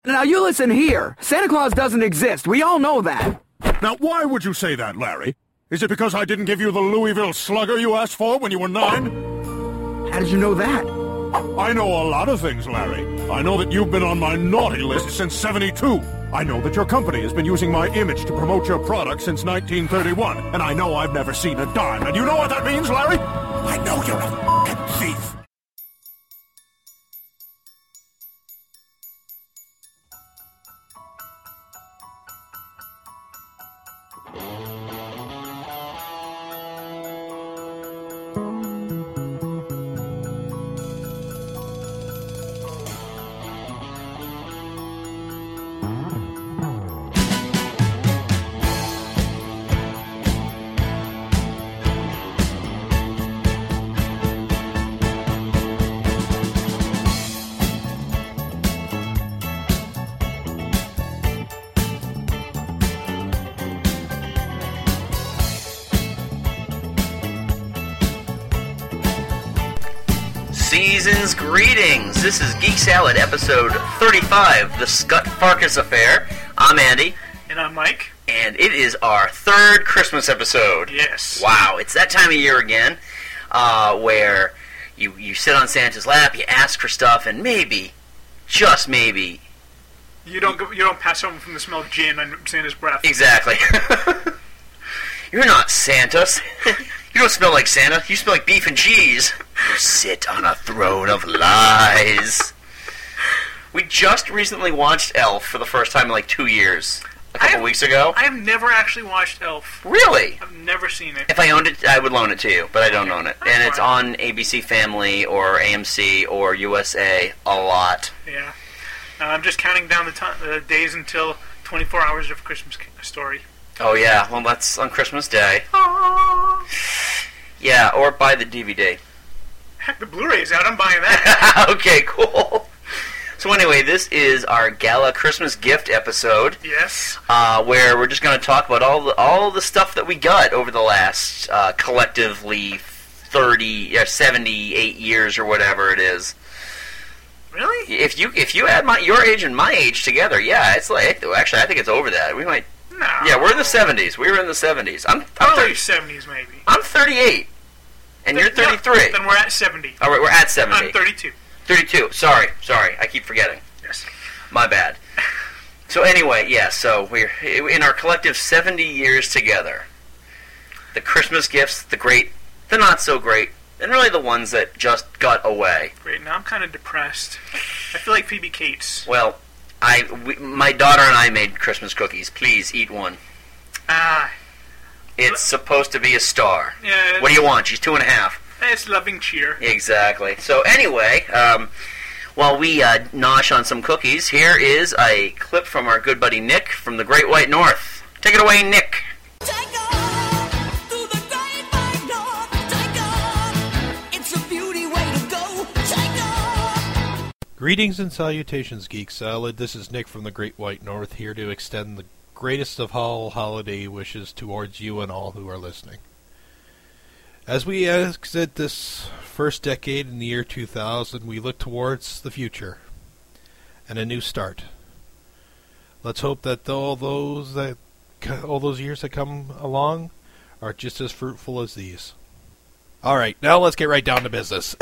Now you listen here. Santa Claus doesn't exist. We all know that. Now, why would you say that, Larry? Is it because I didn't give you the Louisville Slugger you asked for when you were 9? How did you know that? I know a lot of things, Larry. I know that you've been on my naughty list since '72. I know that your company has been using my image to promote your product since 1931. And I know I've never seen a dime. And you know what that means, Larry? I know you're a f***ing thief. Season's greetings. This is Geek Salad, episode 35, The Scut Farkus Affair. I'm Andy. And I'm Mike. And it is our third Christmas episode. Yes. Wow, it's that time of year again, where you sit on Santa's lap, you ask for stuff, and maybe, just maybe... You don't pass over from the smell of gin on Santa's breath. Exactly. You're not Santa. You don't smell like Santa. You smell like beef and cheese. You sit on a throne of lies. We just recently watched Elf for the first time in like 2 years. A couple weeks ago. I have never actually watched Elf. Really? I've never seen it. If I owned it, I would loan it to you, but I don't own it. That's And it's fine. on ABC Family or AMC or USA a lot. Yeah. I'm just counting down the days until 24 Hours of Christmas Story. Oh yeah, well that's on Christmas Day. Yeah, or buy the DVD. Heck, the Blu-ray's out. I'm buying that. Okay, cool. So anyway, this is our Gala Christmas gift episode. Yes. Where we're just going to talk about all the stuff that we got over the last collectively 30 or 78 years or whatever it is. Really? If you add your age and my age together, yeah, it's like actually I think it's over that. We might. No. Yeah, we're in the 70s. We were in the 70s. I'm Early 70s, maybe. I'm 38, and you're 33. Yeah, then we're at 70. All right, we're at 70. I'm 32. 32. Sorry. I keep forgetting. Yes. My bad. So anyway, yeah, so we're in our collective 70 years together. The Christmas gifts, the great, the not so great, and really the ones that just got away. Great. Now I'm kind of depressed. I feel like Phoebe Cates. Well, my daughter and I made Christmas cookies. Please eat one. It's supposed to be a star. Yeah. What do you want? She's 2.5. It's loving cheer. Exactly. So anyway, while we nosh on some cookies, here is a clip from our good buddy Nick from the Great White North. Take it away, Nick. Take off through the Great White North. Take off. It's a beauty way to go. Take off. Greetings and salutations, Geek Salad. This is Nick from the Great White North, here to extend the greatest of all holiday wishes towards you and all who are listening. As we exit this first decade in the year 2000, we look towards the future and a new start. Let's hope that all those years that come along are just as fruitful as these. All right, now let's get right down to business.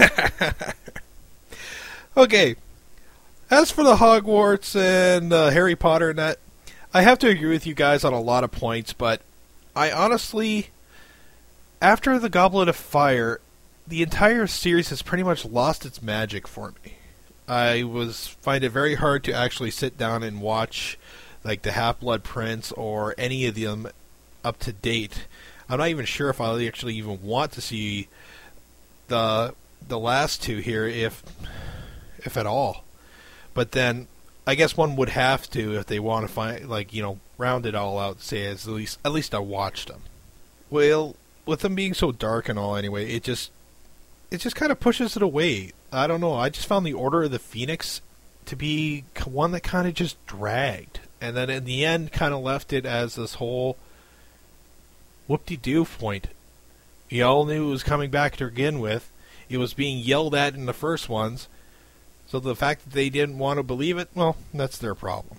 Okay, as for the Hogwarts and Harry Potter and that, I have to agree with you guys on a lot of points, but I honestly, after the Goblet of Fire, the entire series has pretty much lost its magic for me. I find it very hard to actually sit down and watch like the Half-Blood Prince or any of them up to date. I'm not even sure if I'll actually even want to see the last two here, if at all. But then I guess one would have to if they want to find round it all out and say at least I watched them. Well, with them being so dark and all anyway, it just kind of pushes it away. I don't know. I just found the Order of the Phoenix to be one that kind of just dragged. And then in the end kind of left it as this whole whoop-de-doo point. You all knew it was coming back to begin with. It was being yelled at in the first ones. So the fact that they didn't want to believe it, well, that's their problem.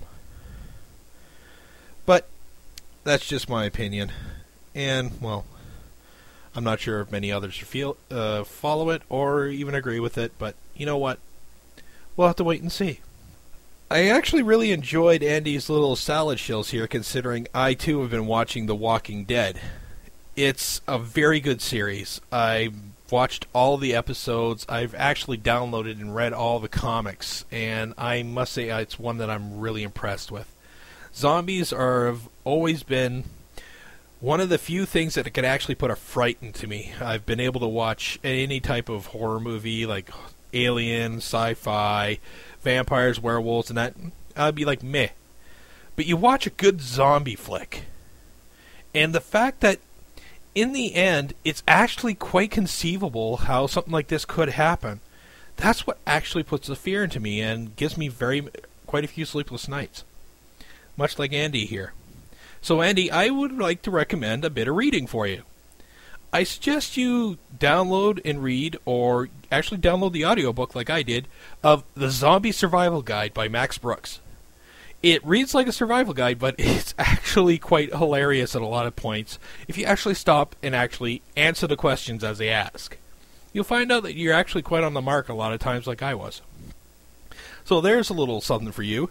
But that's just my opinion. And, well, I'm not sure if many others follow it or even agree with it, but you know what? We'll have to wait and see. I actually really enjoyed Andy's little salad shills here, considering I, too, have been watching The Walking Dead. It's a very good series. I watched all the episodes. I've actually downloaded and read all the comics, and I must say it's one that I'm really impressed with. Zombies have always been one of the few things that could actually put a fright into me. I've been able to watch any type of horror movie, like Alien, sci-fi, vampires, werewolves, and that. I'd be like, meh. But you watch a good zombie flick, and the fact that in the end, it's actually quite conceivable how something like this could happen. That's what actually puts the fear into me and gives me quite a few sleepless nights. Much like Andy here. So Andy, I would like to recommend a bit of reading for you. I suggest you download and read, or actually download the audiobook like I did, of The Zombie Survival Guide by Max Brooks. It reads like a survival guide, but it's actually quite hilarious at a lot of points if you actually stop and actually answer the questions as they ask. You'll find out that you're actually quite on the mark a lot of times like I was. So there's a little something for you.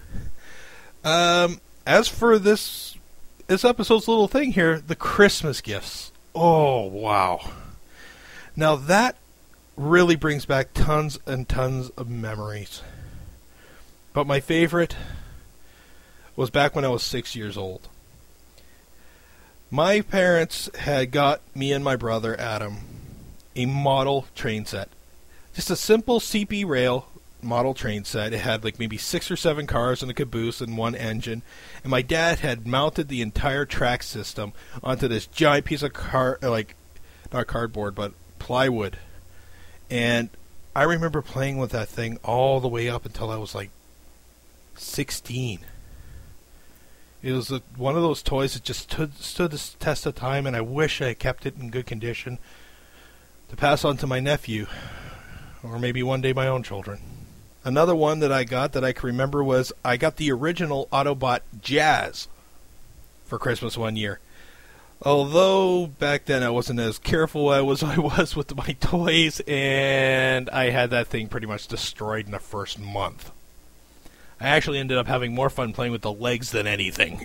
As for this episode's little thing here, the Christmas gifts. Oh, wow. Now that really brings back tons and tons of memories. But my favorite was back when I was 6 years old. My parents had got me and my brother Adam a model train set. Just a simple CP rail model train set. It had like maybe 6 or 7 cars and a caboose and one engine. And my dad had mounted the entire track system onto this giant piece of not cardboard, but plywood. And I remember playing with that thing all the way up until I was like 16. It was one of those toys that just stood the test of time, and I wish I had kept it in good condition to pass on to my nephew, or maybe one day my own children. Another one that I got that I can remember was I got the original Autobot Jazz for Christmas one year. Although back then I wasn't as careful as I was with my toys, and I had that thing pretty much destroyed in the first month. I actually ended up having more fun playing with the legs than anything.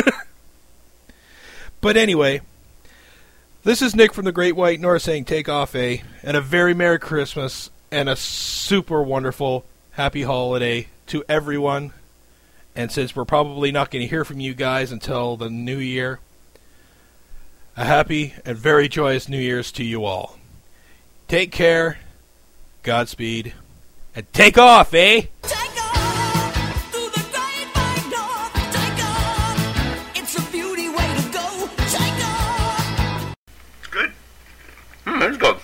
But anyway, this is Nick from the Great White North saying take off and a very Merry Christmas and a super wonderful Happy Holiday to everyone. And since we're probably not going to hear from you guys until the new year, a happy and very joyous New Year's to you all. Take care, Godspeed, and take off, eh? Take off through the great wide north. Take off. It's a beauty way to go. Take off. It's good. It's good.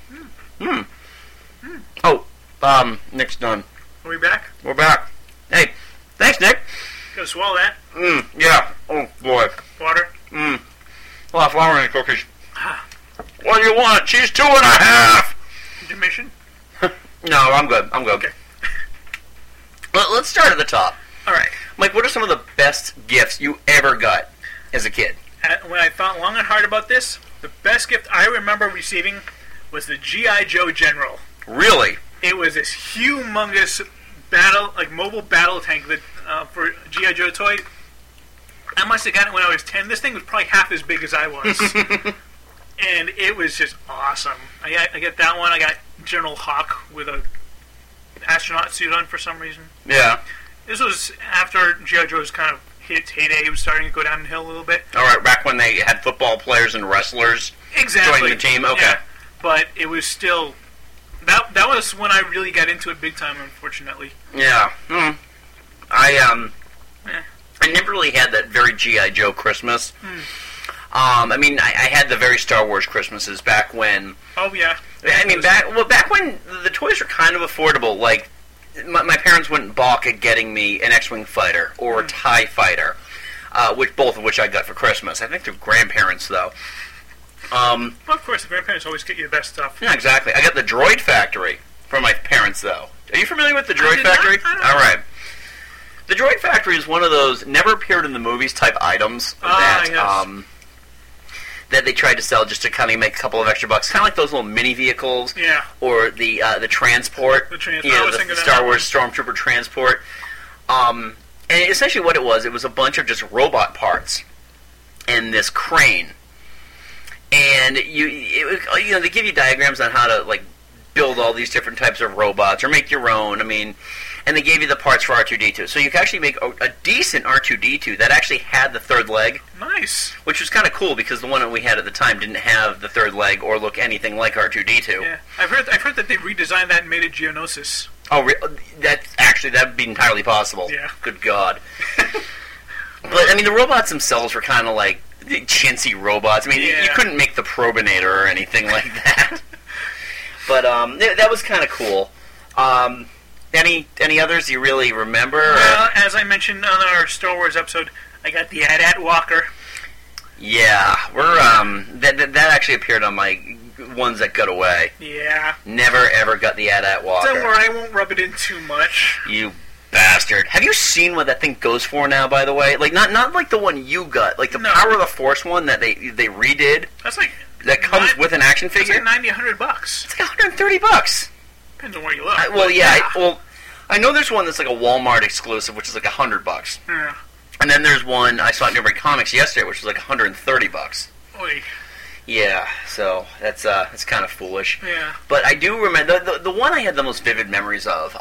Nick's done. Are we back? We're back. Hey, thanks, Nick. Gotta swallow that. Yeah. Oh, boy. Water. A lot of flour in the cookies. What do you want? She's 2.5! Intermission? No, I'm good. Okay. Let's start at the top. Alright. Mike, what are some of the best gifts you ever got as a kid? When I thought long and hard about this, the best gift I remember receiving was the G.I. Joe General. Really? It was this humongous mobile battle tank that for G.I. Joe toy. I must have gotten it when I was 10. This thing was probably half as big as I was. And it was just awesome. I got that one. I got General Hawk with a astronaut suit on for some reason. Yeah. This was after G.I. Joe's kind of hit its heyday. It was starting to go downhill a little bit. All right, back when they had football players and wrestlers Exactly. joining the team. Okay. Yeah. But it was still... That was when I really got into it big time, unfortunately. Yeah. I never really had that very G.I. Joe Christmas. I had the very Star Wars Christmases back when... Oh, yeah. Back when the toys were kind of affordable. Like, my parents wouldn't balk at getting me an X-Wing fighter or a TIE fighter, both of which I got for Christmas. I think they're grandparents, though. Well, of course, the grandparents always get you the best stuff. Yeah, exactly. I got the Droid Factory from my parents, though. Are you familiar with the Droid did not. Factory? I don't All know. right. The Droid Factory is one of those never appeared in the movies type items that yes. that they tried to sell just to kind of make a couple of extra bucks. Kind of like those little mini vehicles. Yeah. Or the transport. The transport. Yeah, I was the thinking of Star that Wars Stormtrooper transport. And essentially what it was a bunch of just robot parts and this crane. And they give you diagrams on how to like build all these different types of robots or make your own. I mean, and they gave you the parts for R2-D2. So you could actually make a decent R2-D2 that actually had the third leg, Nice. which was kind of cool because the one that we had at the time didn't have the third leg or look anything like R2-D2. Yeah. I've heard that they redesigned that and made it Geonosis. Oh, that'd be entirely possible. Yeah. Good God. But I mean, the robots themselves were kind of like chintzy robots. I mean, you Yeah. couldn't make the Probinator or anything like that. But that was kind of cool. Any others you really remember? Well, as I mentioned on our Star Wars episode, I got the AT-AT Walker. Yeah, we're that actually appeared on my ones that got away. Yeah. Never ever got the AT-AT Walker. Don't worry, I won't rub it in too much. You bastard! Have you seen what that thing goes for now? By the way, like not like the one you got, like the No. Power of the Force one that they redid. That's like That comes Nine- with an action It's figure. like $90-$100. It's like $130. Depends on where you look. Well, but yeah. I know there's one that's like a Walmart exclusive, which is like $100. Yeah. And then there's one I saw at Newbury Comics yesterday, which was like $130. Oy. Yeah, so that's kind of foolish. Yeah. But I do remember the one I had the most vivid memories of.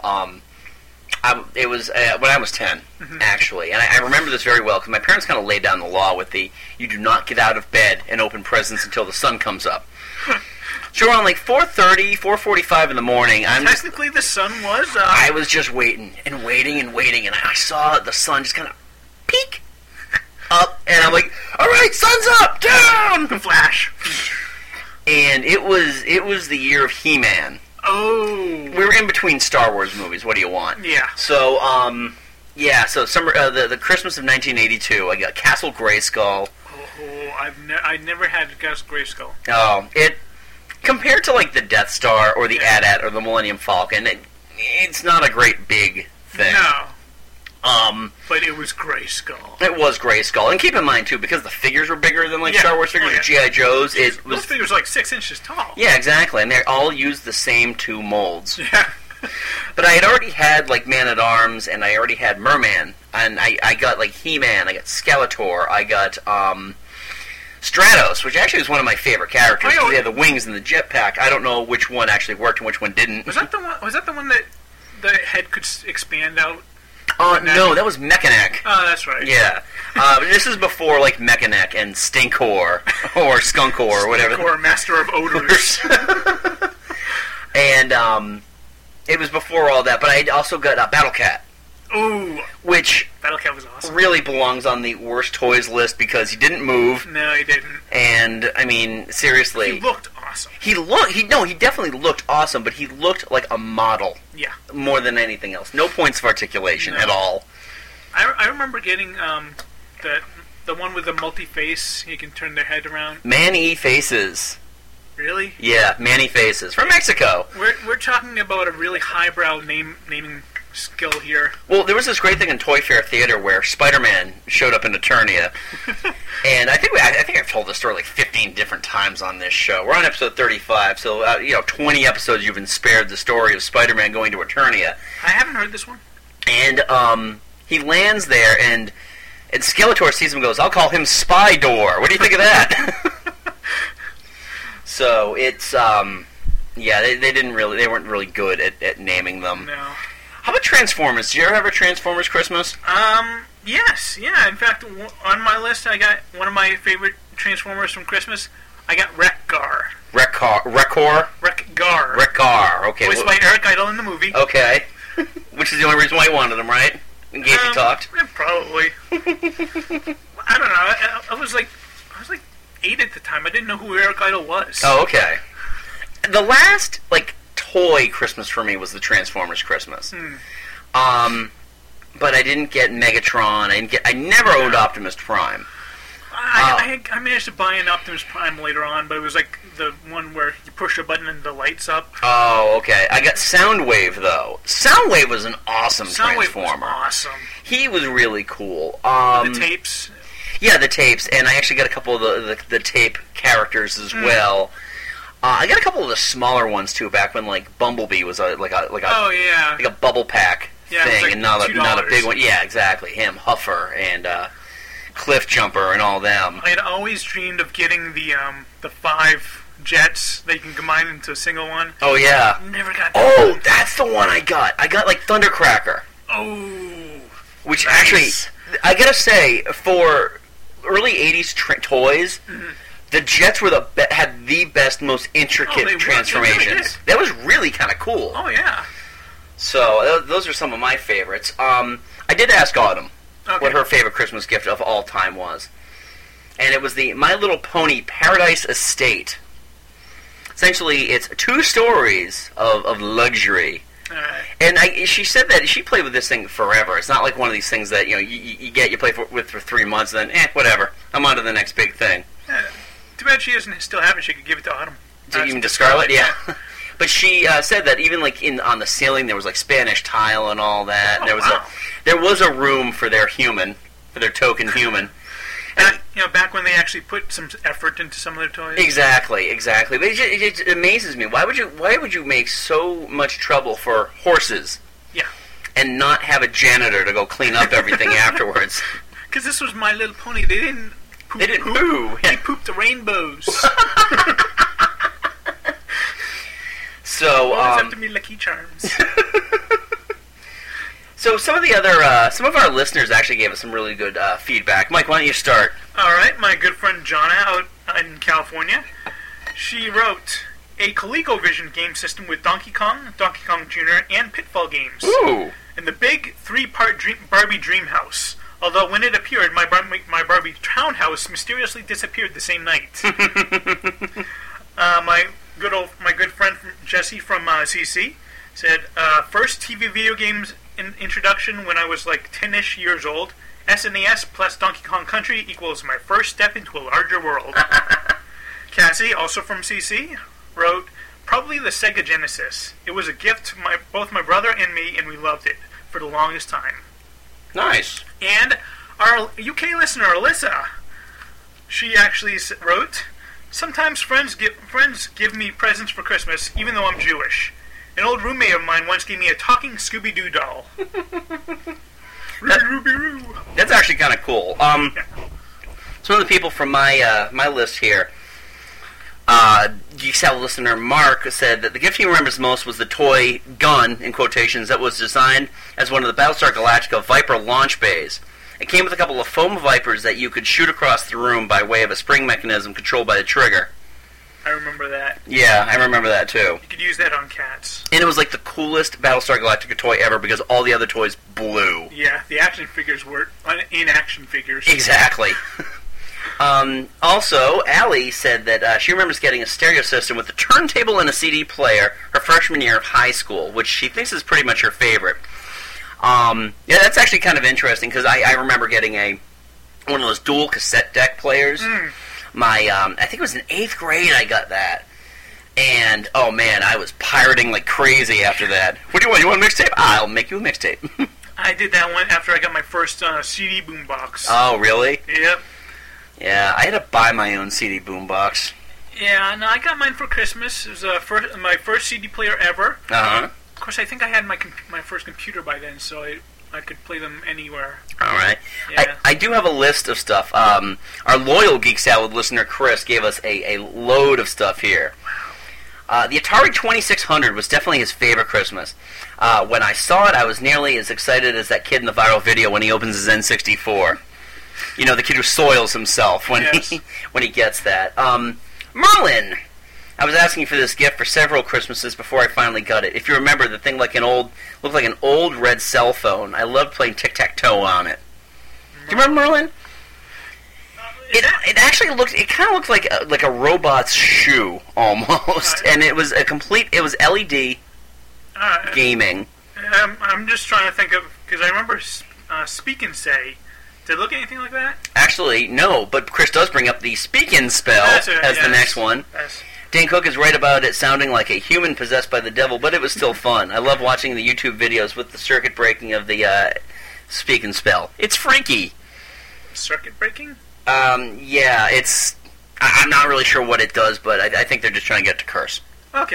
It was when I was 10, actually, and I remember this very well because my parents kind of laid down the law with the "you do not get out of bed and open presents until the sun comes up." So around like 4:30, 4:45 in the morning, Technically, the sun was I was just waiting and waiting and waiting, and I saw the sun just kind of peek up, and I'm like, "All right, sun's up, down!" the Flash. And it was the year of He-Man. Oh. We were in between Star Wars movies. What do you want? Yeah. So, so summer, the Christmas of 1982, I got Castle Grayskull. Oh, I never had Gus Grayskull. Oh, it compared to like the Death Star or the AT-AT or the Millennium Falcon, it's not a great big thing. No. But it was Grayskull. It was Grayskull, and keep in mind too, because the figures were bigger than like Star Wars figures or GI Joes. It was Those figures were like 6 inches tall. yeah, exactly, and they all used the same two molds. Yeah. But I had already had like Man-at-Arms, and I already had Merman, and I got like He-Man, I got Skeletor, I got Stratos, which actually is one of my favorite characters. Oh, yeah. They had the wings and the jetpack. I don't know which one actually worked and which one didn't. Was that the one? Was that the one that the head could expand out? No, that was Mechanic. Oh, that's right. Yeah. This is before like Mechanic and Stinkor or Skunkor or whatever. Or Master of Odors. And it was before all that, but I also got Battle Cat, Ooh, which Battle Cat was awesome. really belongs on the worst toys list because he didn't move, No, he didn't. and I mean seriously, He looked awesome. he definitely looked awesome, but he looked like a model Yeah. more than anything else. No points of articulation No. at all. I remember getting the one with the multi-face. You can turn their head around. Man-E Faces. Really? Yeah, Man-E Faces from Mexico. We're talking about a really highbrow naming skill here. Well, there was this great thing in Toy Fair Theater where Spider-Man showed up in Eternia, and I think I've told this story like 15 different times on this show. We're on episode 35, so 20 episodes you've been spared the story of Spider-Man going to Eternia, I haven't heard this one. and he lands there, and Skeletor sees him and goes, "I'll call him Spy-Door." What do you think of that? So it's they weren't really good at naming them. No. How about Transformers? Did you ever have a Transformers Christmas? Yes, yeah. In fact, on my list, I got one of my favorite Transformers from Christmas. I got Wreck-Gar. Wreck-Gar. Wreck-Gar. Okay. Voiced by Eric Idle in the movie. Okay. Which is the only reason why you wanted him, right? In case he talked. Yeah, probably. I don't know. I was like 8 at the time. I didn't know who Eric Idle was. Oh, okay. The last toy Christmas for me was the Transformers Christmas. But I didn't get Megatron. I never owned Optimus Prime. I managed to buy an Optimus Prime later on, but it was like the one where you push a button and the lights up. Oh, okay. I got Soundwave, though. Soundwave was an awesome Soundwave Transformer. was awesome. He was really cool. The tapes. Yeah, the tapes, and I actually got a couple of the tape characters as well. I got a couple of the smaller ones too. Back when like Bumblebee was like a bubble pack Yeah, it was thing, like and not a big $2. one. Yeah, exactly. Him, Huffer, and Cliff Jumper, and all them. I had always dreamed of getting the 5 jets that you can combine into a single one. Oh yeah. Never got that. Oh, one. that's the one I got. I got like Thundercracker, Oh. which Nice. actually I gotta say for early '80s toys. The Jets were had the best, most intricate they were. transformations. They really did. That was really kind of cool. Oh yeah. So those are some of my favorites. I did ask Autumn Okay. what her favorite Christmas gift of all time was, and it was the My Little Pony Paradise Estate. Essentially, it's 2 stories of luxury. Alright. And she said that she played with this thing forever. It's not like one of these things that you play with for 3 months, and then whatever. I'm on to the next big thing. Too bad she doesn't still have it. She could give it to Autumn. Even to Scarlet, yeah. But she said that even like on the ceiling there was like Spanish tile and all that. Oh, There was a room for their token human. Back when they actually put some effort into some of their toys. Exactly. But it amazes me. Why would you make so much trouble for horses? Yeah. And not have a janitor to go clean up everything afterwards? Because this was My Little Pony. They didn't poop. They didn't poo. They pooped the rainbows. So Always have to be Lucky Charms. So some of our listeners actually gave us some really good feedback. Mike, why don't you start? All right, my good friend Jonna out in California, she wrote a ColecoVision game system with Donkey Kong Jr., and Pitfall games. Ooh. And the big 3-part Barbie Dream House. Although when it appeared, my Barbie townhouse mysteriously disappeared the same night. My good friend Jesse from CC said, first TV video games introduction when I was like 10-ish years old. SNES plus Donkey Kong Country equals my first step into a larger world. Cassie, also from CC, wrote, probably the Sega Genesis. It was a gift to both my brother and me, and we loved it for the longest time. Nice. And our UK listener, Alyssa, she actually wrote, sometimes friends give me presents for Christmas, even though I'm Jewish. An old roommate of mine once gave me a talking Scooby-Doo doll. Ruby-Roo. That's actually kind of cool. Some of the people from my list here, Geek Salad listener Mark said that the gift he remembers most was the toy gun, in quotations, that was designed as one of the Battlestar Galactica Viper launch bays. It came with a couple of foam Vipers that you could shoot across the room by way of a spring mechanism controlled by the trigger. I remember that. Yeah, I remember that too. You could use that on cats. And it was like the coolest Battlestar Galactica toy ever because all the other toys blew. Yeah, the action figures were in-action figures. Exactly. Also, Allie said that she remembers getting a stereo system with a turntable and a CD player her freshman year of high school, which she thinks is pretty much her favorite. Yeah, that's actually kind of interesting because I remember getting one of those dual cassette deck players. I think it was in 8th grade I got that. And, oh man, I was pirating like crazy after that. What do you want? You want a mixtape? I'll make you a mixtape. I did that one after I got my first CD boombox. Oh, really? Yep. Yeah, I had to buy my own CD boombox. Yeah, no, I got mine for Christmas. It was my first CD player ever. Uh-huh. Of course, I think I had my first computer by then, so I could play them anywhere. All right. Yeah. I do have a list of stuff. Our loyal Geek Salad listener, Chris, gave us a load of stuff here. The Atari 2600 was definitely his favorite Christmas. When I saw it, I was nearly as excited as that kid in the viral video when he opens his N64. You know, the kid who soils himself when he gets that. Merlin! I was asking for this gift for several Christmases before I finally got it. If you remember, the thing looked like an old red cell phone. I loved playing tic-tac-toe on it. Do you remember Merlin? It actually it kind of looked like a robot's shoe almost, and it was LED gaming. I'm just trying to think of, because I remember Speak and Say Did it look anything like that? Actually, no, but Chris does bring up the Speak-In spell That's it, as the yes. next one. Yes. Dan Cook is right about it sounding like a human possessed by the devil, but it was still fun. I love watching the YouTube videos with the circuit breaking of the Speak-In spell. It's freaky. Circuit breaking? Yeah, it's... I'm not really sure what it does, but I think they're just trying to get it to curse. Okay.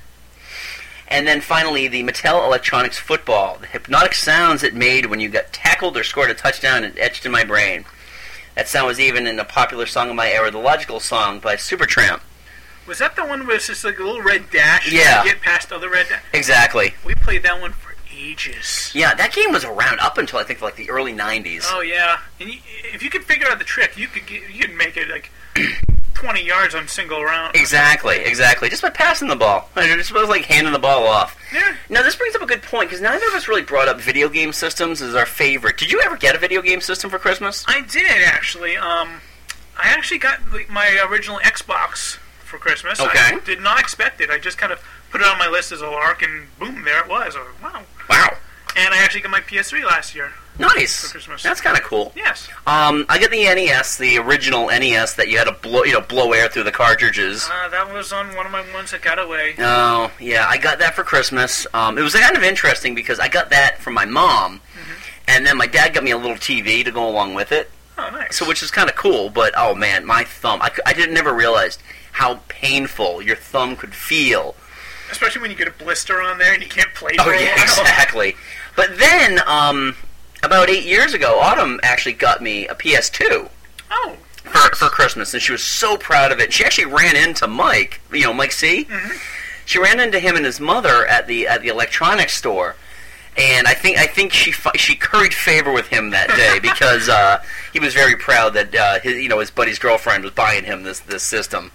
And then finally, the Mattel Electronics football. The hypnotic sounds it made when you got tackled or scored a touchdown and etched in my brain. That sound was even in a popular song of my era, the Logical Song by Supertramp. Was that the one where it's just like a little red dash? Yeah. To get past other red dash? Exactly. We played that one for ages. Yeah, that game was around up until I think like the early 90s. Oh, yeah. And if you could figure out the trick, you could make it like 20 yards on single round. Exactly. Just by passing the ball. It just was like handing the ball off. Yeah. Now, this brings up a good point, because neither of us really brought up video game systems as our favorite. Did you ever get a video game system for Christmas? I did, actually. I actually got my original Xbox for Christmas. Okay. I did not expect it. I just kind of put it on my list as a lark, and boom, there it was. I was like, wow. Wow. And I actually got my PS3 last year. Nice. For Christmas. That's kind of cool. Yes. I got the NES, the original NES that you had to blow air through the cartridges. That was on one of my ones that got away. Oh, yeah, I got that for Christmas. It was kind of interesting because I got that from my mom, and then my dad got me a little TV to go along with it. Oh, nice. So, which is kind of cool, but oh man, my thumb, I never realized how painful your thumb could feel. Especially when you get a blister on there and you can't play for Oh a yeah, while. exactly. But then, about 8 years ago, Autumn actually got me a PS2 Oh. for Christmas, and she was so proud of it. She actually ran into Mike, Mike C. She ran into him and his mother at the electronics store, and I think she curried favor with him that day because he was very proud that his buddy's girlfriend was buying him this system.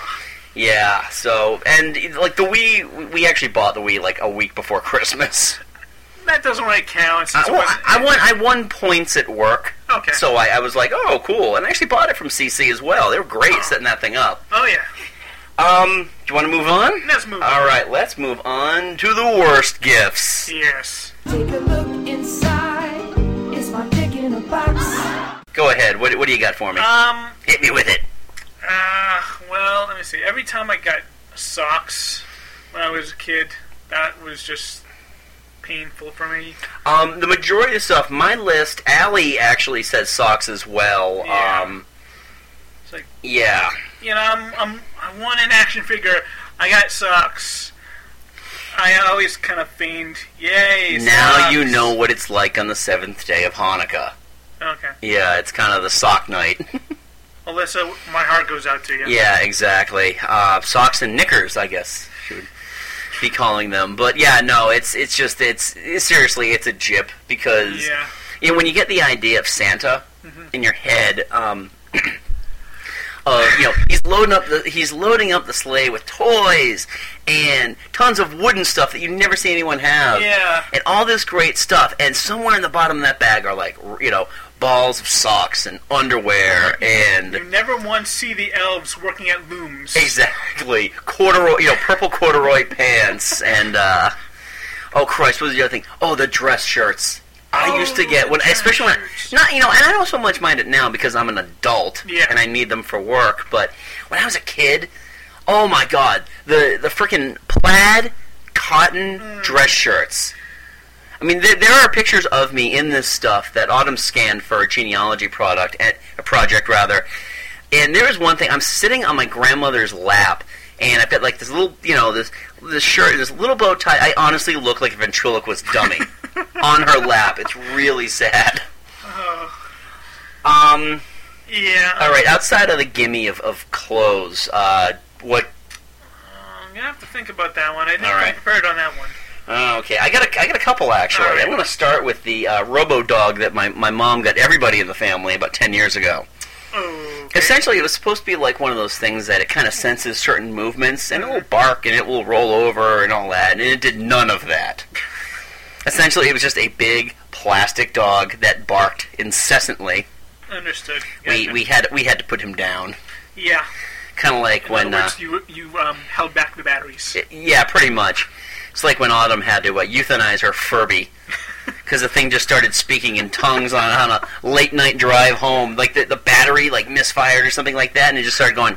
Yeah, so, and like the Wii, we actually bought the Wii like a week before Christmas. That doesn't really count. Since I won points at work. Okay. So I was like, oh, cool, and I actually bought it from CC as well. They were great setting that thing up. Oh, yeah. Do you want to move on? Let's move on. All right, let's move on to the worst gifts. Yes. Take a look inside. Is my dick in a box? Go ahead. What do you got for me? Hit me with it. Well, let me see. Every time I got socks when I was a kid, that was just painful for me. The majority of stuff, my list, Allie actually says socks as well. Yeah. It's like, Yeah. I want an action figure. I got socks. I always kind of feigned, yay, Now socks. you know what it's like on the 7th day of Hanukkah. Okay. Yeah, it's kind of the sock night. Alyssa, my heart goes out to you. Yeah, exactly. Socks and knickers, I guess she would be calling them. But yeah, no, it's seriously, it's a jip because Yeah. when you get the idea of Santa in your head, he's loading up the sleigh with toys and tons of wooden stuff that you never see anyone have. Yeah. And all this great stuff, and somewhere in the bottom of that bag are like, balls of socks and underwear and You never once see the elves working at looms. exactly corduroy, purple corduroy pants and oh Christ, what was the other thing? Oh, the dress shirts. I used to get especially when and I don't so much mind it now because I'm an adult and I need them for work. But when I was a kid, oh my God, the freaking plaid cotton dress shirts. I mean, there are pictures of me in this stuff that Autumn scanned for a genealogy project, and there was one thing. I'm sitting on my grandmother's lap, and I've got like this little, this shirt, this little bow tie. I honestly look like a ventriloquist dummy on her lap. It's really sad. Yeah. All right. Outside of the gimme of clothes, what? I'm gonna have to think about that one. I didn't All right. come prepared on that one. Okay, I got a couple actually. All right. I'm going to start with the Robo Dog that my mom got everybody in the family about 10 years ago. Okay. Essentially, it was supposed to be like one of those things that it kind of senses certain movements, and it will bark, and it will roll over, and all that, and it did none of that. Essentially, it was just a big plastic dog that barked incessantly. Understood. We had to put him down. Yeah. Kind of like In when... other words, you held back the batteries. Yeah, pretty much. It's like when Autumn had to euthanize her Furby because the thing just started speaking in tongues on a late night drive home. Like the battery like misfired or something like that, and it just started going.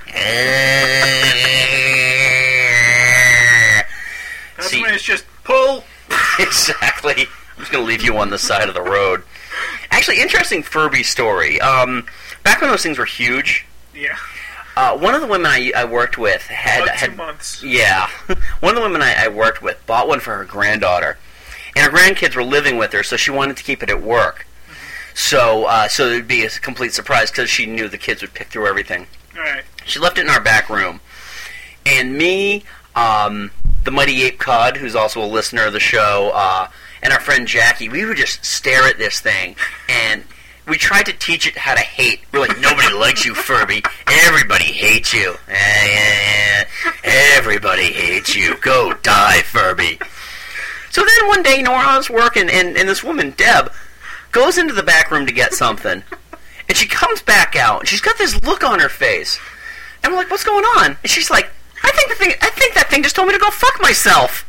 That's See, when it's just pull. exactly. I'm just going to leave you on the side of the road. Actually, interesting Furby story. Back when those things were huge, Yeah. one of the women I worked with had... About 2 months. Yeah. One of the women I worked with bought one for her granddaughter. And her grandkids were living with her, so she wanted to keep it at work. So it would be a complete surprise because she knew the kids would pick through everything. All right. She left it in our back room. And me, the Mighty Ape Cod, who's also a listener of the show, and our friend Jackie, we would just stare at this thing, and we tried to teach it how to hate. We're like, nobody likes you, Furby. Everybody hates you. Everybody hates you. Go die, Furby. So then one day, I was working, and this woman, Deb, goes into the back room to get something, and she comes back out, and she's got this look on her face. And we're like, what's going on? And she's like, I think that thing just told me to go fuck myself.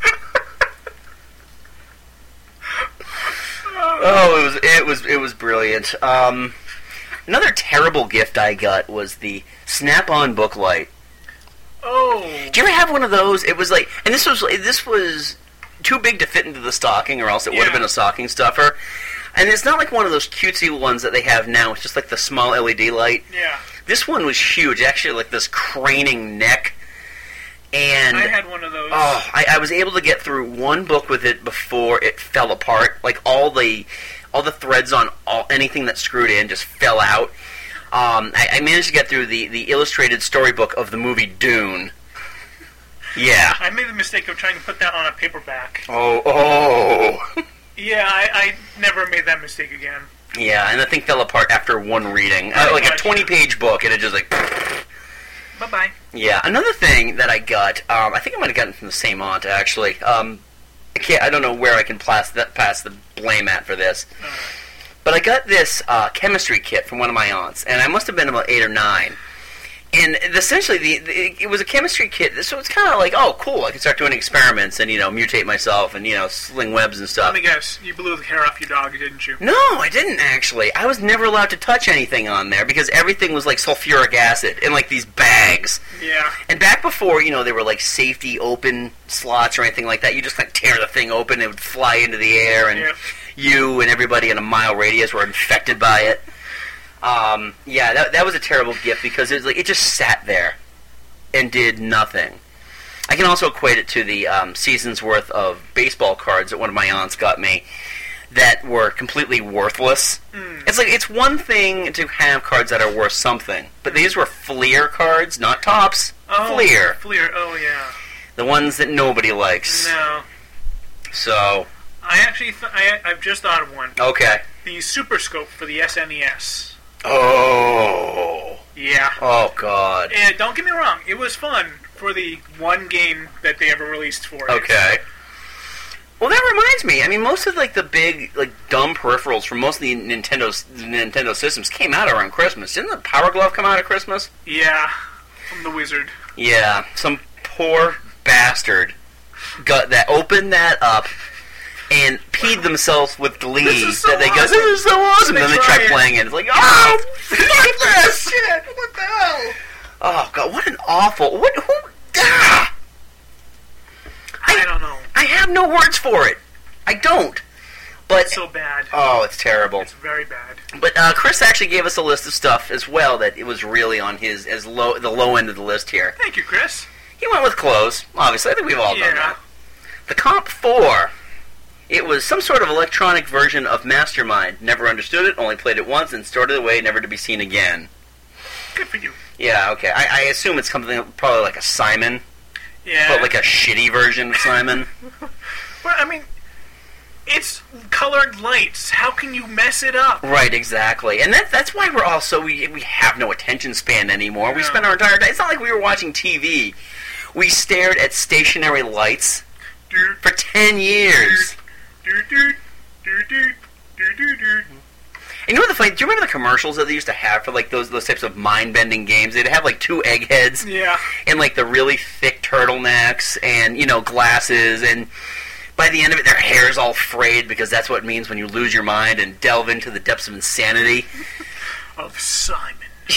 Oh, it was brilliant. Another terrible gift I got was the Snap-on book light. Oh. Do you ever have one of those? It was like, and this was too big to fit into the stocking, or else it would have been a stocking stuffer. And it's not like one of those cutesy ones that they have now. It's just like the small LED light. Yeah. This one was huge, actually, like this craning neck. And I had one of those. oh, I was able to get through one book with it before it fell apart. Like all the threads on anything that screwed in just fell out. I managed to get through the illustrated storybook of the movie Dune. Yeah. I made the mistake of trying to put that on a paperback. Oh. Yeah, I never made that mistake again. Yeah, and the thing fell apart after one reading. Like a 20-page book, and it just like... Bye-bye. Yeah, another thing that I got, I think I might have gotten from the same aunt, actually. I don't know where I can pass the blame at for this. But I got this chemistry kit from one of my aunts, and I must have been about 8 or 9. And essentially, it was a chemistry kit, so it's kind of like, oh, cool, I can start doing experiments and, mutate myself and, sling webs and stuff. Let me guess, you blew the hair off your dog, didn't you? No, I didn't, actually. I was never allowed to touch anything on there because everything was like sulfuric acid in, like, these bags. Yeah. And back before, they were, like, safety open slots or anything like that, you just, like, tear the thing open, it would fly into the air, and you and everybody in a mile radius were infected by it. That was a terrible gift because it was like it just sat there and did nothing. I can also equate it to the season's worth of baseball cards that one of my aunts got me that were completely worthless. It's like it's one thing to have cards that are worth something, but these were Fleer cards, not Topps. Fleer. Fleer, oh yeah. The ones that nobody likes. No. So. I actually, I've just thought of one. Okay. The Super Scope for the SNES. Oh. Yeah. Oh, God. And don't get me wrong, it was fun for the one game that they ever released for it. Okay. Well, that reminds me. I mean, most of like the big, like dumb peripherals from most of the Nintendo systems came out around Christmas. Didn't the Power Glove come out at Christmas? Yeah, from the Wizard. Yeah, some poor bastard opened that up and peed themselves with glee. So they go, this is so awesome. And then they try playing it. It's like, oh, fuck this shit! What the hell? Oh God, what an awful. I don't know. I have no words for it. I don't. But It's so bad. oh, it's terrible. It's very bad. But Chris actually gave us a list of stuff as well that it was really on the low end of the list here. Thank you, Chris. He went with clothes. Obviously, I think we've all done Yeah. that. The Comp 4. It was some sort of electronic version of Mastermind. Never understood it, only played it once, and stored it away, never to be seen again. Good for you. Yeah, okay. I assume it's something probably like a Simon, Yeah. but like a shitty version of Simon. Well, I mean, it's colored lights. How can you mess it up? Right, exactly. And that's why we're all so... We have no attention span anymore. We No. spend our entire day... It's not like we were watching TV. We stared at stationary lights Dude, for 10 years. dude, dude, dude, dude, dude, dude, dude. And you know what the funny... Do you remember the commercials that they used to have for like those types of mind-bending games? They'd have like 2 eggheads Yeah. and like the really thick turtlenecks and, glasses, and By the end of it, their hair's all frayed because that's what it means when you lose your mind and delve into the depths of insanity. Of Simon.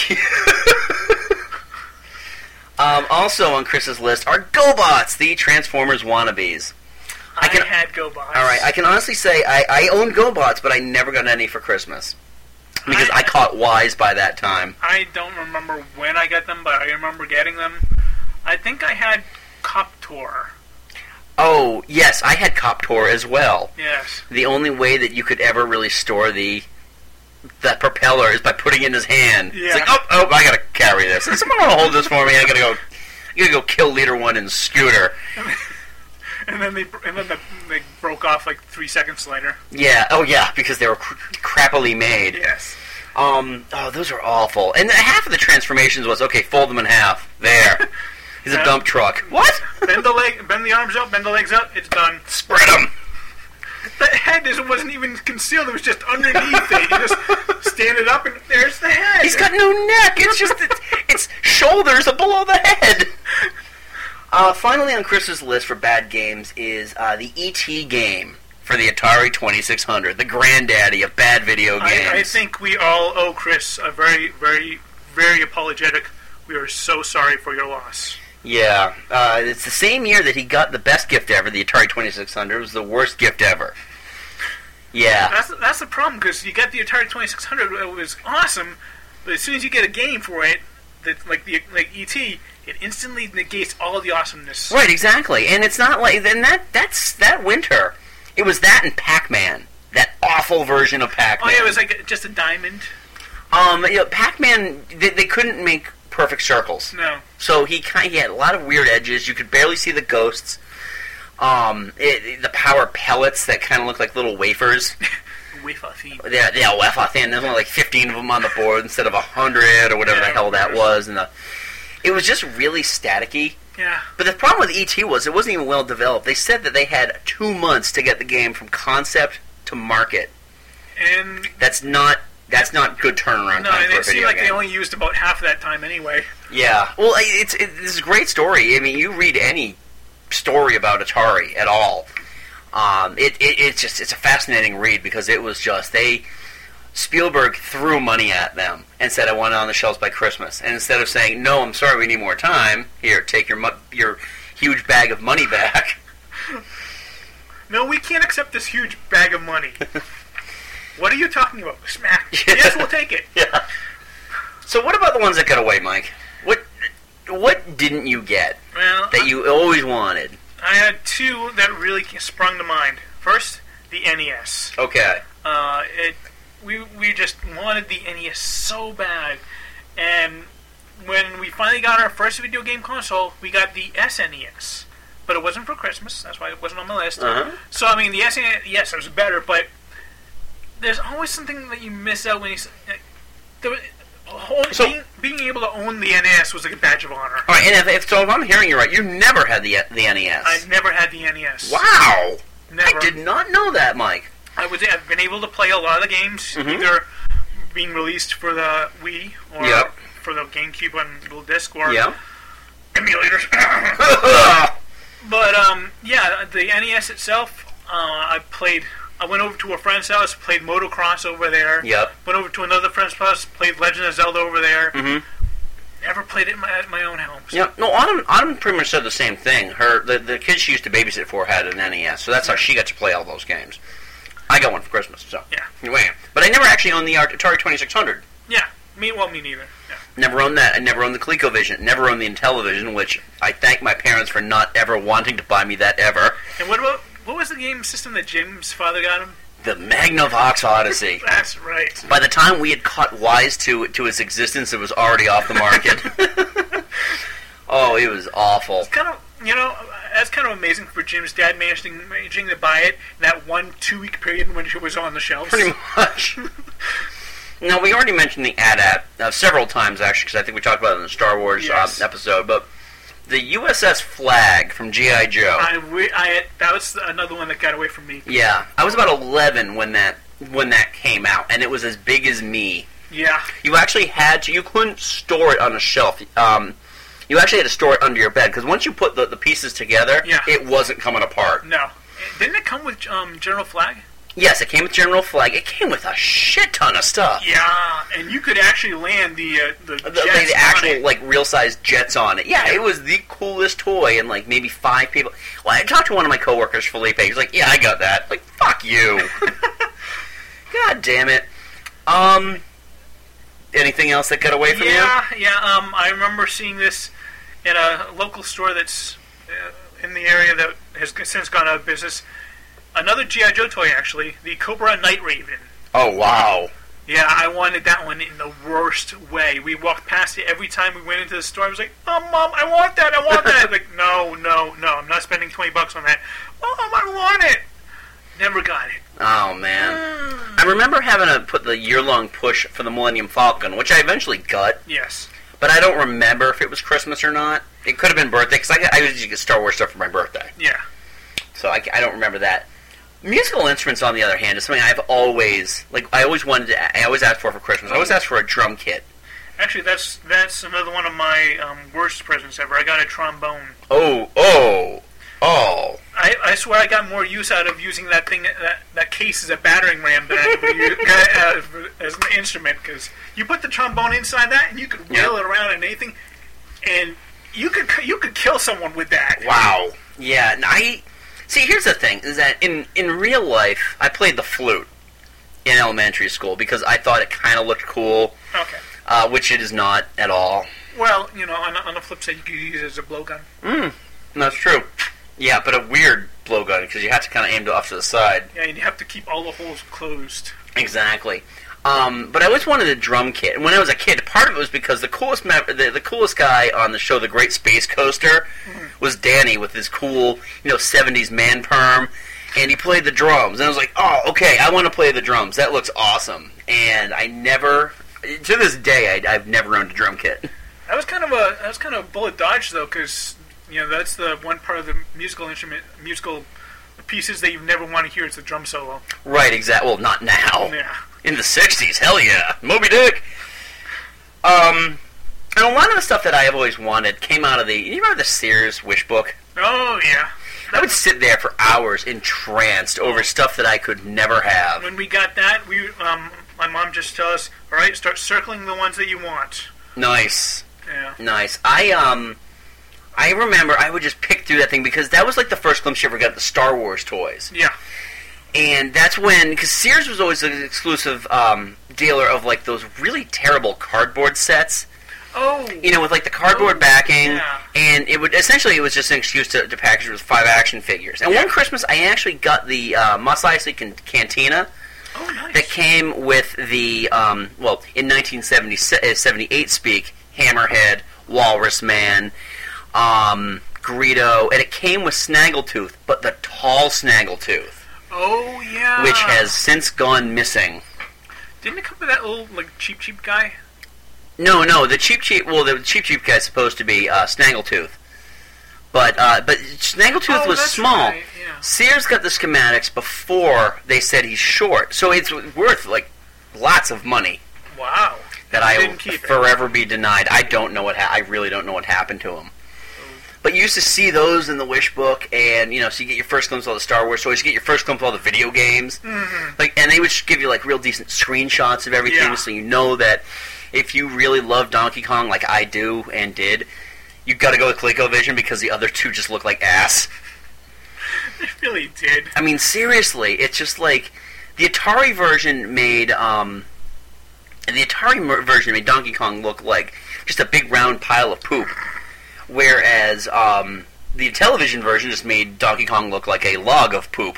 Also on Chris's list are GoBots, the Transformers wannabes. I had GoBots. All right, I can honestly say I own GoBots, but I never got any for Christmas because I caught wise by that time. I don't remember when I got them, but I remember getting them. I think I had Coptor. Oh, yes, I had Coptor as well. Yes. The only way that you could ever really store that propeller is by putting it in his hand. Yeah. It's like, oh, I gotta carry this. Is someone gonna hold this for me? I gotta go kill Leader One and Scooter. And then they broke off like 3 seconds later. Yeah. Oh, yeah, because they were crappily made. Yes. Oh, those are awful. And half of the transformations was, okay, fold them in half. There. He's a dump truck. What? Bend the arms out, bend the legs out. It's done. Spread them. The head wasn't even concealed. It was just underneath it. You just stand it up, and there's the head. He's got no neck. It's just it's shoulders below the head. Finally on Chris's list for bad games is the E.T. game for the Atari 2600, the granddaddy of bad video games. I think we all owe Chris a very, very, very apologetic. We are so sorry for your loss. Yeah, it's the same year that he got the best gift ever, the Atari 2600. It was the worst gift ever. Yeah. That's the problem, because you get the Atari 2600, it was awesome, but as soon as you get a game for it, like E.T., it instantly negates all the awesomeness. Right, exactly. And it's not like that's that winter. It was that and Pac-Man, that awful version of Pac-Man. Oh yeah, it was like just a diamond. Pac-Man, they couldn't make perfect circles. No. So he had a lot of weird edges. You could barely see the ghosts. The power pellets that kind of look like little wafers. Wafer theme. Yeah, wafer thin. There's only like 15 of them on the board instead of 100 or whatever the hell that was. And it was just really staticky. Yeah. But the problem with E.T. was it wasn't even well developed. They said that they had 2 months to get the game from concept to market. And that's not good turnaround time for a video game. No, it seemed like they only used about half of that time anyway. Yeah. Well, this is a great story. I mean, you read any story about Atari at all, it's a fascinating read because it was just Spielberg threw money at them and said, I want it on the shelves by Christmas. And instead of saying, no, I'm sorry, we need more time, here, take your huge bag of money back. No, we can't accept this huge bag of money. What are you talking about? Smack. Yes, we'll take it. Yeah. So what about the ones that got away, Mike? What didn't you get that you always wanted? I had 2 that really sprung to mind. First, the NES. Okay. We just wanted the NES so bad, and when we finally got our first video game console, we got the SNES, but it wasn't for Christmas. That's why it wasn't on my list. Uh-huh. So I mean, the SNES, yes, it was better, but there's always something that you miss out when being able to own the NES was like a badge of honor. All right, and if I'm hearing you right, you never had the NES. I never had the NES. Wow. Never. I did not know that, Mike. I've been able to play a lot of the games, either being released for the Wii or for the GameCube on little disc or emulators. But the NES itself, I went over to a friend's house, played Motocross over there. Yep. Went over to another friend's house, played Legend of Zelda over there. Mm-hmm. Never played it at my own home. So. Yeah. No, Autumn pretty much said the same thing. The kid she used to babysit for had an NES, so that's how she got to play all those games. I got one for Christmas, so. Yeah. Anyway, but I never actually owned the Atari 2600. Yeah. Me neither. Yeah. Never owned that. I never owned the ColecoVision. Never owned the Intellivision, which I thank my parents for not ever wanting to buy me that ever. And what was the game system that Jim's father got him? The Magnavox Odyssey. That's right. By the time we had caught wise to its existence, it was already off the market. Oh, it was awful. It's kind of, that's kind of amazing for Jim's dad managing to buy it in that 1-2 week period when it was on the shelves. Pretty much. Now, we already mentioned the AT-AT several times, actually, because I think we talked about it in the Star Wars episode, but the USS Flag from G.I. Joe. That was another one that got away from me. Yeah. I was about 11 when that came out, and it was as big as me. Yeah. You actually you couldn't store it on a shelf. You actually had to store it under your bed, because once you put the pieces together, it wasn't coming apart. No. Didn't it come with General Flag? Yes, it came with General Flag. It came with a shit ton of stuff. Yeah, and you could actually land the jets The on actual, it. like, real-sized jets on it. Yeah, it was the coolest toy, and, like, maybe 5 people... Well, I talked to one of my coworkers, Felipe. He's like, yeah, I got that. Like, fuck you. God damn it. Anything else that got away from you? Yeah. I remember seeing this at a local store that's in the area that has since gone out of business. Another G.I. Joe toy, actually, the Cobra Night Raven. Oh, wow. Yeah, I wanted that one in the worst way. We walked past it every time we went into the store. I was like, "Oh, Mom, I want that, I want that." Like, no, I'm not spending $20 on that. Mom, I want it. Never got it. Oh, man. I remember having to put the year-long push for the Millennium Falcon, which I eventually got, Yes. but I don't remember if it was Christmas or not. It could have been birthday, because I usually get Star Wars stuff for my birthday. Yeah. So I don't remember that. Musical instruments, on the other hand, is something I've always, like, I always asked for Christmas. I always asked for a drum kit. Actually, that's another one of my worst presents ever. I got a trombone. Oh. I swear I got more use out of using that thing, that case as a battering ram than as an instrument, because you put the trombone inside that and you could wheel it around and anything, and you could kill someone with that. Wow. Yeah, and see, here's the thing, is that in real life, I played the flute in elementary school because I thought it kind of looked cool, Okay. which it is not at all. Well, on the flip side, you could use it as a blowgun. That's true. Yeah, but a weird blowgun, because you have to kind of aim it off to the side. Yeah, and you have to keep all the holes closed. Exactly. But I always wanted a drum kit. And when I was a kid, part of it was because the coolest the coolest guy on the show, The Great Space Coaster, was Danny with his cool, 70s man perm, and he played the drums. And I was like, oh, okay, I want to play the drums. That looks awesome. And I never, to this day, I've never owned a drum kit. That was kind of a bullet dodge, though, because that's the one part of the musical pieces that you never want to hear. It's the drum solo. Right, exactly. Well, not now. Yeah. In the 60s, hell yeah. Moby Dick. And a lot of the stuff that I have always wanted came out of you remember the Sears wish book? Oh yeah. I would sit there for hours entranced over stuff that I could never have. When we got that, my mom just told us, all right, start circling the ones that you want. Nice. Yeah. Nice. I remember I would just pick through that thing because that was like the first glimpse you ever got of the Star Wars toys. Yeah. And that's when, because Sears was always an exclusive dealer of like those really terrible cardboard sets. Oh. With like the cardboard backing, yeah. And it was just an excuse to package it with 5 action figures. And one Christmas, I actually got the Mos Eisley Cantina. Oh, nice. That came with the in 1978 speak, Hammerhead, Walrus Man, Greedo, and it came with Snaggletooth, but the tall Snaggletooth. Oh yeah. Which has since gone missing. Didn't it come with that little cheap guy? No, the cheap guy is supposed to be Snaggletooth. But Snaggletooth was small. Right, yeah. Sears got the schematics before they said he's short, so it's worth like lots of money. Wow. That I will forever be denied. I don't know I really don't know what happened to him. But you used to see those in the Wish book, and so you get your first glimpse of all the Star Wars toys, you get your first glimpse of all the video games, and they would give you like real decent screenshots of everything, so you know that if you really love Donkey Kong like I do and did, you got to go with ColecoVision because the other two just look like ass. They really did. I mean, seriously, it's just like the Atari version made Donkey Kong look like just a big round pile of poop. Whereas the television version just made Donkey Kong look like a log of poop.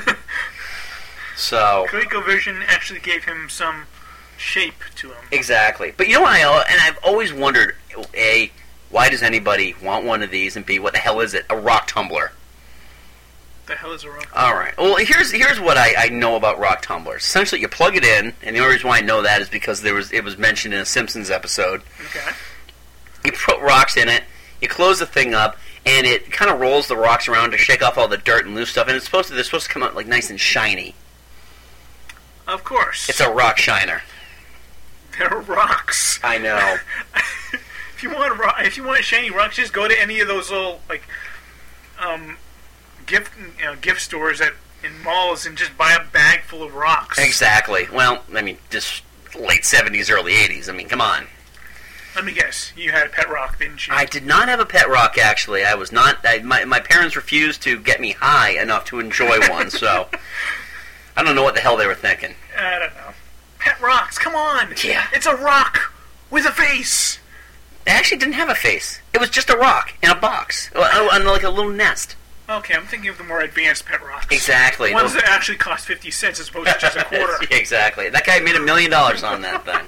So ColecoVision actually gave him some shape to him. Exactly. But I've always wondered, A, why does anybody want one of these, and B, what the hell is it? A rock tumbler. The hell is a rock tumbler? All right. Well, here's what I know about rock tumblers. Essentially, you plug it in, and the only reason why I know that is because it was mentioned in a Simpsons episode. Okay. You put rocks in it. You close the thing up, and it kind of rolls the rocks around to shake off all the dirt and loose stuff, and they're supposed to come out like nice and shiny. Of course. It's a rock shiner. They're rocks. I know. If you want shiny rocks, just go to any of those little gift stores in malls and just buy a bag full of rocks. Exactly. Well, I mean, just late 70s, early 80s. I mean, come on. Let me guess. You had a pet rock, didn't you? I did not have a pet rock, actually. I was not... my parents refused to get me high enough to enjoy one, so... I don't know what the hell they were thinking. I don't know. Pet rocks, come on! Yeah. It's a rock with a face! It actually didn't have a face. It was just a rock in a box. On like a little nest. Okay, I'm thinking of the more advanced pet rocks. Exactly. Ones that actually cost 50 cents as opposed to just a quarter. Exactly. That guy made $1 million on that thing.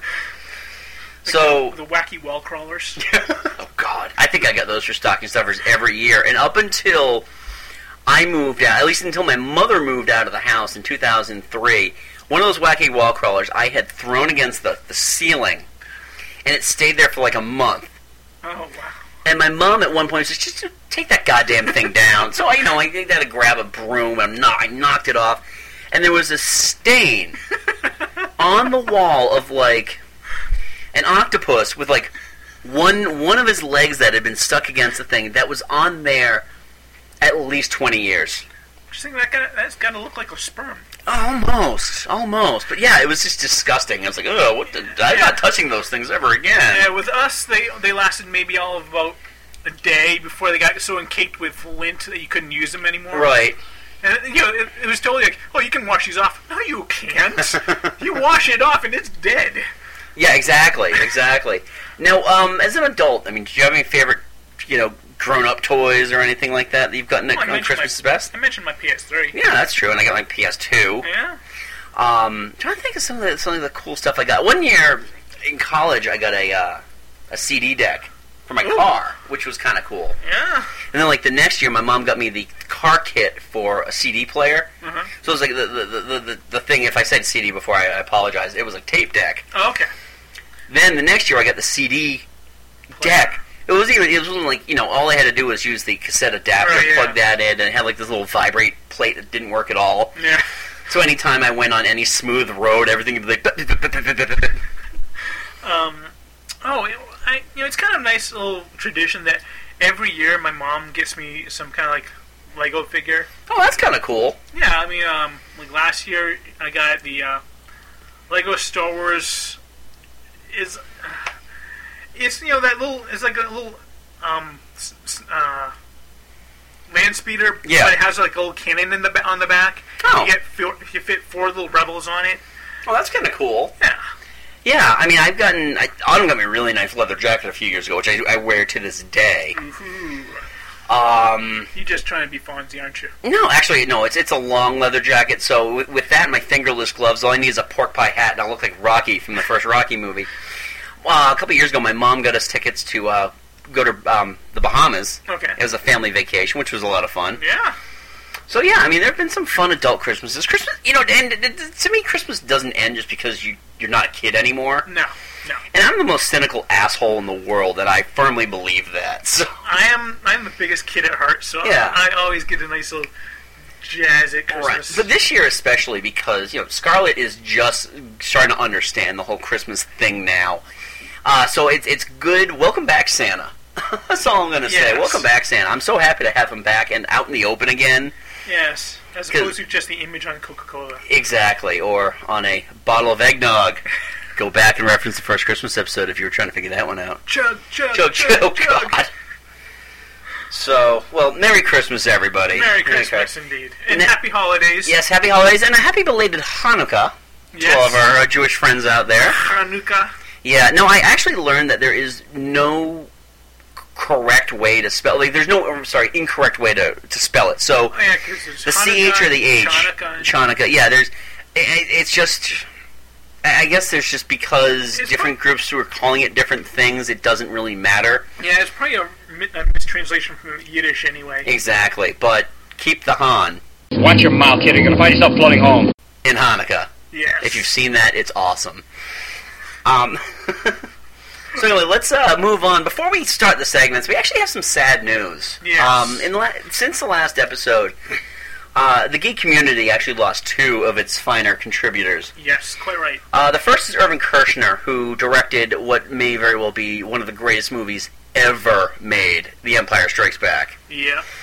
So the wacky wall crawlers. Oh God, I think I got those for stocking stuffers every year, and up until I moved out, at least until my mother moved out of the house in 2003, one of those wacky wall crawlers I had thrown against the ceiling, and it stayed there for like a month. Oh wow! And my mom at one point said, "Just take that goddamn thing down." So I had to grab a broom, and I knocked it off, and there was a stain on the wall of like an octopus with like one of his legs that had been stuck against the thing that was on there at least 20 years. Just think that's got to look like a sperm. Almost. But yeah, it was just disgusting. I was like, oh, I'm not touching those things ever again. Yeah, with us, they lasted maybe all of about a day before they got so encaked with lint that you couldn't use them anymore. Right. And it was totally like, oh, you can wash these off. No, you can't. You wash it off and it's dead. Yeah, exactly. Now, as an adult, I mean, do you have any favorite, grown-up toys or anything like that you've gotten on Christmas is Best? I mentioned my PS3. Yeah, that's true, and I got my PS2. Yeah. Trying to think of some of the cool stuff I got. One year in college, I got a CD deck for my car, which was kind of cool. Yeah. And then, like, the next year, my mom got me the car kit for a CD player. Uh-huh. So it was like the thing, if I said CD before, I apologize. It was a tape deck. Oh, okay. Then the next year, I got the CD deck. It wasn't like, all I had to do was use the cassette adapter, plug that in, and it had like this little vibrate plate that didn't work at all. Yeah. So anytime I went on any smooth road, everything would be like... It's kind of a nice little tradition that every year my mom gets me some kind of like Lego figure. Oh, that's kind of cool. Yeah, I mean, like last year I got the Lego Star Wars. It's that little. It's like a little land speeder. Yeah. But it has like a little cannon on the back. Oh. You fit 4 little rebels on it. Oh, that's kind of cool. Yeah. Yeah, I mean, Autumn got me a really nice leather jacket a few years ago, which I wear to this day. Ooh. You're just trying to be Fonzie, aren't you? No, actually, no. It's a long leather jacket. So with that and my fingerless gloves, all I need is a pork pie hat, and I'll look like Rocky from the first Rocky movie. A couple years ago, my mom got us tickets to go to the Bahamas. Okay. It was a family vacation, which was a lot of fun. Yeah. So yeah, I mean, there have been some fun adult Christmases. Christmas, and to me, Christmas doesn't end just because you're not a kid anymore. No. And I'm the most cynical asshole in the world, and I firmly believe that. So I'm the biggest kid at heart, so yeah. I always get a nice little jazz at Christmas. Right. But this year especially because Scarlett is just starting to understand the whole Christmas thing now. So it's good. Welcome back, Santa. That's all I'm going to say. Welcome back, Santa. I'm so happy to have him back and out in the open again. Yes, as opposed to just the image on Coca-Cola. Exactly, or on a bottle of eggnog. Go back and reference the first Christmas episode if you were trying to figure that one out. Chug. Oh, God. So, well, Merry Christmas, everybody. Merry Christmas, indeed. And happy holidays. Yes, happy holidays, and a happy belated Hanukkah to all of our Jewish friends out there. Hanukkah. Yeah, no, I actually learned that there is no correct way to spell. Like, there's no, incorrect way to spell it. So, the Hanukkah, CH or the H. Chanukah. Yeah, it's just, I guess there's just because different groups who are calling it different things, it doesn't really matter. Yeah, it's probably a mistranslation from Yiddish anyway. Exactly, but keep the Han. Watch your mouth, kid. You're going to find yourself floating home. In Hanukkah. Yes. If you've seen that, it's awesome. So anyway, let's move on. Before we start the segments, we actually have some sad news. Yes. Since the last episode, the geek community actually lost 2 of its finer contributors. Yes, quite right. The first is Irvin Kershner, who directed what may very well be one of the greatest movies ever made, The Empire Strikes Back. Yeah.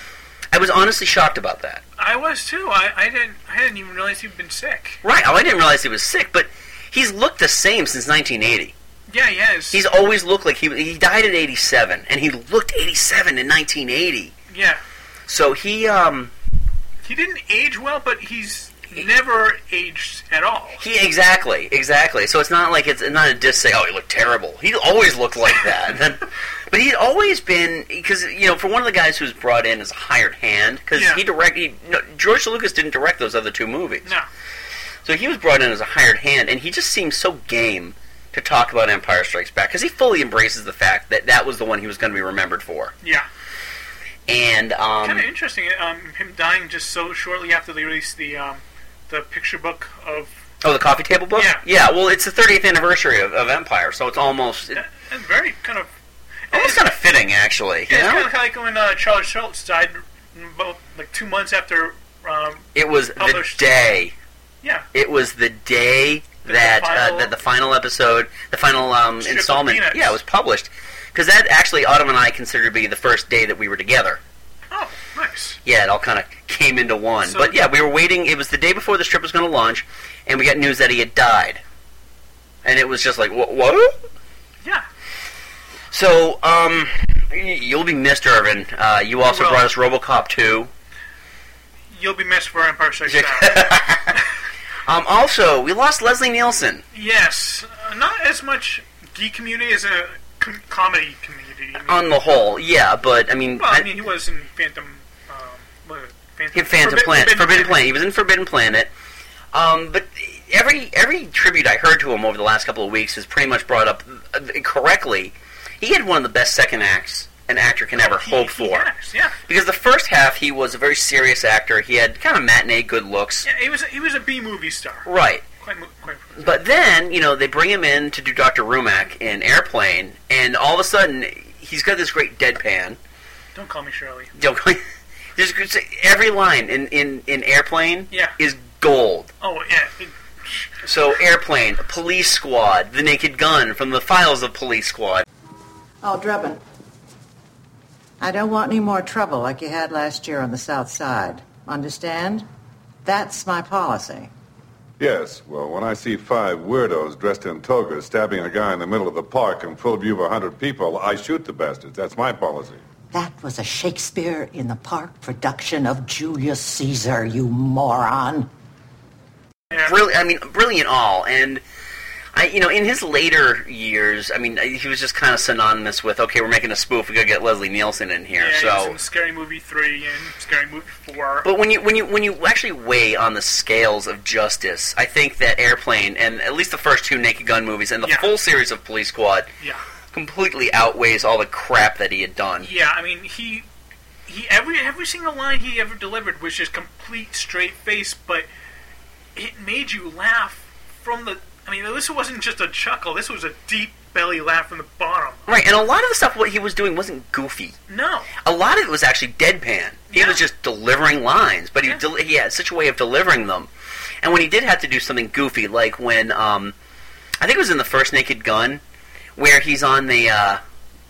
I was honestly shocked about that. I was too. I didn't even realize he'd been sick. Right. Oh, I didn't realize he was sick, but he's looked the same since 1980. Yeah, he has. He's always looked like he died at 87, and he looked 87 in 1980. Yeah. So he didn't age well, but he's never aged at all. Exactly. So it's not like it's not a diss say, oh, he looked terrible. He always looked like that. But he'd always been, because, for one of the guys who was brought in as a hired hand, because George Lucas didn't direct those other two movies. No. So he was brought in as a hired hand, and he just seemed so game to talk about Empire Strikes Back, because he fully embraces the fact that that was the one he was going to be remembered for. Yeah. And kind of interesting, him dying just so shortly after they released the picture book of... Oh, the coffee table book? Yeah. Yeah, well, it's the 30th anniversay of Empire, so it's almost... It's very kind of... Almost kind of fitting, actually. Yeah, it's kind of like when Charles Schultz died about 2 months after... it was published. The day. Yeah. It was the day that the final episode, the final installment, was published. Because that actually, Autumn and I consider to be the first day that we were together. Oh, nice. Yeah, it all kind of came into one. So, but yeah, we were waiting. It was the day before the strip was going to launch, and we got news that he had died. And it was just like, what? Yeah. So, you'll be missed, Irvin. You also brought us RoboCop 2. You'll be missed for Empire Strikes Back. Also, we lost Leslie Nielsen. Yes. Not as much geek community as a comedy community. On the whole, yeah, but, I mean... Well, he was in Forbidden Planet. He was in Forbidden Planet. But every tribute I heard to him over the last couple of weeks has pretty much brought up, correctly, he had one of the best second acts an actor can ever hope for. Yeah. Because the first half, he was a very serious actor. He had kind of matinee good looks. Yeah, he was a B-movie star. Right. Quite but then, they bring him in to do Dr. Rumack in Airplane, and all of a sudden, he's got this great deadpan. Don't call me Shirley. Every line in Airplane is gold. Oh, yeah. So, Airplane, Police Squad, The Naked Gun from the files of Police Squad. Oh, Drebin, I don't want any more trouble like you had last year on the South Side. Understand? That's my policy. Yes, well, when I see 5 weirdos dressed in togas stabbing a guy in the middle of the park in full view of 100 people, I shoot the bastards. That's my policy. That was a Shakespeare in the Park production of Julius Caesar, you moron. Yeah. Brilliant all, and in his later years, he was just kind of synonymous with, okay, we're making a spoof, we gotta get Leslie Nielsen in here. Yeah, he was in Scary Movie 3 and Scary Movie 4. But when you actually weigh on the scales of justice, I think that Airplane, and at least the first 2 Naked Gun movies, and the full series of Police Squad, completely outweighs all the crap that he had done. Yeah, he every single line he ever delivered was just complete straight face, but it made you laugh from the... this wasn't just a chuckle. This was a deep belly laugh from the bottom. Right, and a lot of the stuff what he was doing wasn't goofy. No. A lot of it was actually deadpan. He was just delivering lines, but he had such a way of delivering them. And when he did have to do something goofy, like when, I think it was in the first Naked Gun, where he's on that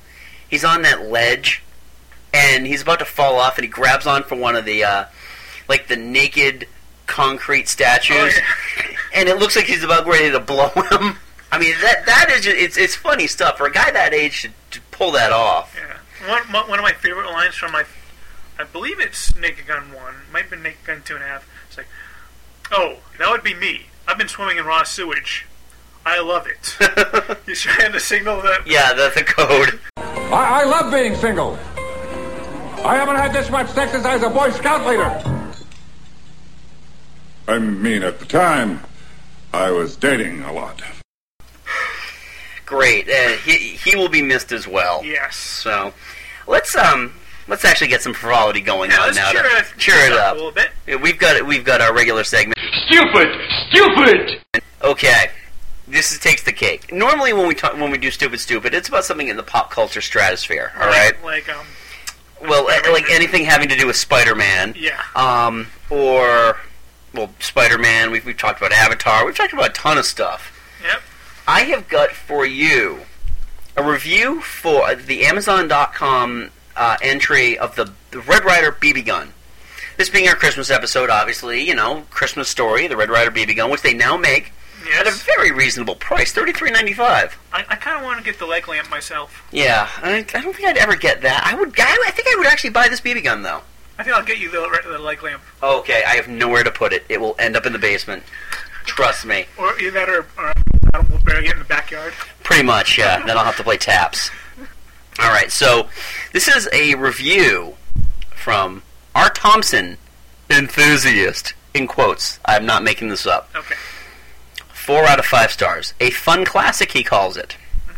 ledge, and he's about to fall off, and he grabs on for one of the, the naked concrete statues, and it looks like he's about ready to blow him. That is just, it's funny stuff. For a guy that age to pull that off. Yeah. One of my favorite lines from I believe it's Naked Gun 1, might have been Naked Gun 2.5. It's like, oh, that would be me. I've been swimming in raw sewage. I love it. He's trying to signal that. Yeah, that's the code. I love being single. I haven't had this much sex since I was a Boy Scout leader. At the time, I was dating a lot. Great. He will be missed as well. Yes. So, let's actually get some frivolity going on now. Cheer it up a little bit. Yeah, we've got our regular segment. Stupid. Okay. This takes the cake. Normally, when we do stupid, it's about something in the pop culture stratosphere. All right. Like anything having to do with Spider-Man. Yeah. Spider-Man. We've talked about Avatar. We've talked about a ton of stuff. Yep. I have got for you a review for the Amazon.com entry of the Red Ryder BB gun. This being our Christmas episode, obviously, Christmas Story, the Red Ryder BB gun, which they now make at a very reasonable price, $33.95. I kind of want to get the leg lamp myself. Yeah, I don't think I'd ever get that. I think I would actually buy this BB gun, though. I think I'll get you the leg lamp. Okay, I have nowhere to put it. It will end up in the basement. Trust me. Or either that or we'll bury it in the backyard. Pretty much, yeah. Then I'll have to play taps. All right, so this is a review from R. Thompson, enthusiast, in quotes. I'm not making this up. Okay. 4 out of 5 stars. A fun classic, he calls it.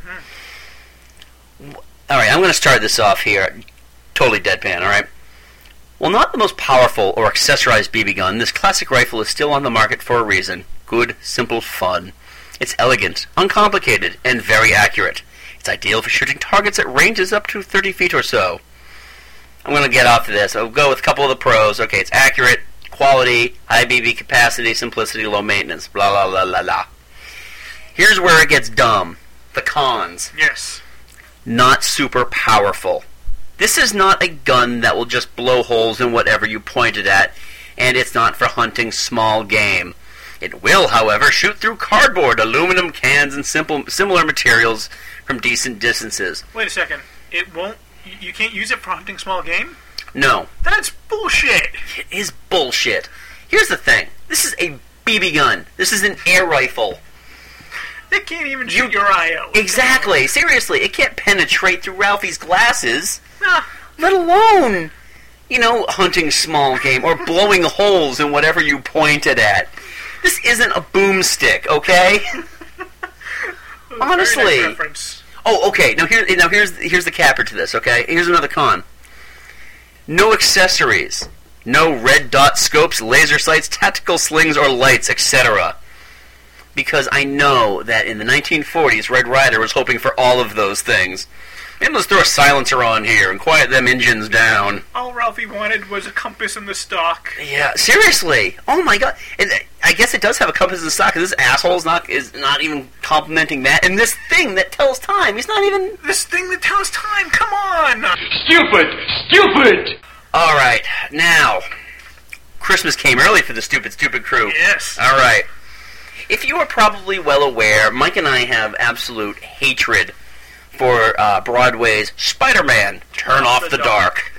Mm-hmm. All right, I'm going to start this off here. Totally deadpan, all right? While not the most powerful or accessorized BB gun, this classic rifle is still on the market for a reason. Good, simple fun. It's elegant, uncomplicated, and very accurate. It's ideal for shooting targets at ranges up to 30 feet or so. I'm going to get off of this. I'll go with a couple of the pros. Okay, it's accurate, quality, high BB capacity, simplicity, low maintenance, blah, blah, blah, blah, blah. Here's where it gets dumb. The cons. Yes. Not super powerful. This is not a gun that will just blow holes in whatever you point it at, and it's not for hunting small game. It will, however, shoot through cardboard, aluminum cans, and similar materials from decent distances. Wait a second. It won't... You can't use it for hunting small game? No. That's bullshit. It is bullshit. Here's the thing. This is a BB gun. This is an air rifle. It can't even shoot your eye out. Exactly. Seriously, it can't penetrate through Ralphie's glasses. Nah. Let alone, hunting small game or blowing holes in whatever you point it at. This isn't a boomstick, okay? Honestly. Very nice reference. Oh, okay. Now here's the capper to this, okay? Here's another con. No accessories. No red dot scopes, laser sights, tactical slings, or lights, etc. Because I know that in the 1940s, Red Ryder was hoping for all of those things. And let's throw a silencer on here and quiet them engines down. All Ralphie wanted was a compass in the stock. Yeah, seriously. Oh my god. And I guess it does have a compass in the stock, because this asshole is not even complimenting that. And this thing that tells time, he's not even... This thing that tells time, come on! Stupid! Alright, now, Christmas came early for the stupid crew. Yes. Alright. If you are probably well aware, Mike and I have absolute hatred for Broadway's Spider-Man, Turn Off the Dark.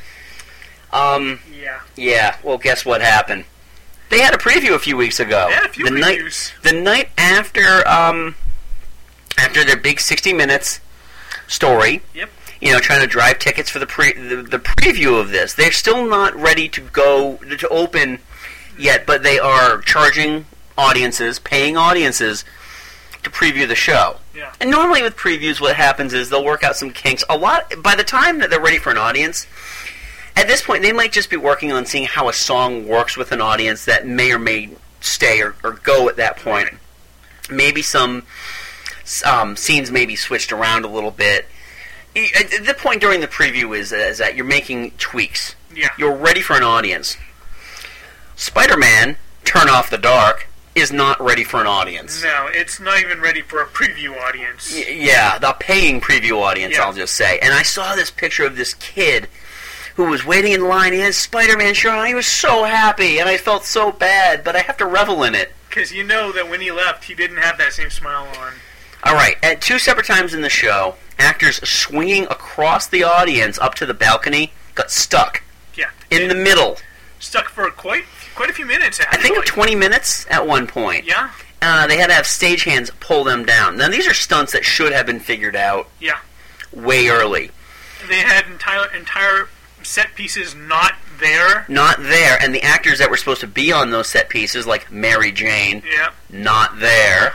Yeah, well, guess what happened? They had a preview a few weeks ago. Yeah, a few previews. The night after their big 60 Minutes story. Yep. Trying to drive tickets for the preview of this. They're still not ready to open yet, but they are charging audiences, paying audiences, to preview the show. Yeah. And normally with previews, what happens is they'll work out some kinks. By the time that they're ready for an audience, at this point, they might just be working on seeing how a song works with an audience that may or may stay or go at that point. Maybe some scenes may be switched around a little bit. The point during the preview is that you're making tweaks. Yeah. You're ready for an audience. Spider-Man, Turn Off the Dark, is not ready for an audience. No, it's not even ready for a preview audience. Yeah, the paying preview audience, Yeah. I'll just say. And I saw this picture of this kid who was waiting in line. He had Spider-Man shirt on. He was so happy, and I felt so bad, but I have to revel in it. Because you know that when he left, he didn't have that same smile on. All right, at 2 separate times in the show, actors swinging across the audience up to the balcony got stuck. Yeah. In the middle. Stuck for quite a few minutes, actually. I think 20 minutes at one point. Yeah. They had to have stagehands pull them down. Now, these are stunts that should have been figured out Yeah. way early. They had entire set pieces not there. Not there, and the actors that were supposed to be on those set pieces, like Mary Jane, Yeah. not there.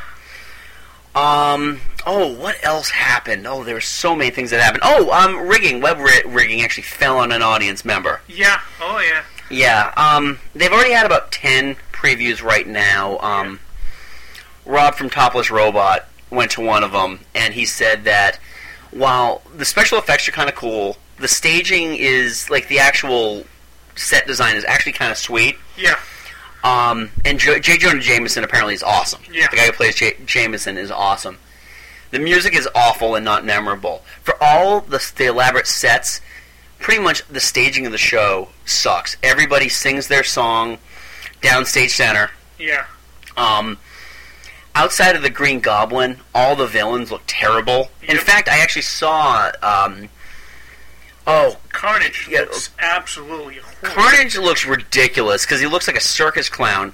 What else happened? Oh, there were so many things that happened. Rigging, web rigging actually fell on an audience member. Yeah. Oh, yeah. Yeah, they've already had about 10 previews right now. Rob from Topless Robot went to one of them, and he said that while the special effects are kind of cool, the staging is, like, the actual set design is actually kind of sweet. Yeah. And J. Jonah Jameson apparently is awesome. Yeah. The guy who plays Jameson is awesome. The music is awful and not memorable. For all the elaborate sets, pretty much the staging of the show sucks. Everybody sings their song downstage center. Yeah. Outside of the Green Goblin, all the villains look terrible. Yep. In fact, I actually saw... Carnage looks absolutely horrible. Carnage looks ridiculous because he looks like a circus clown.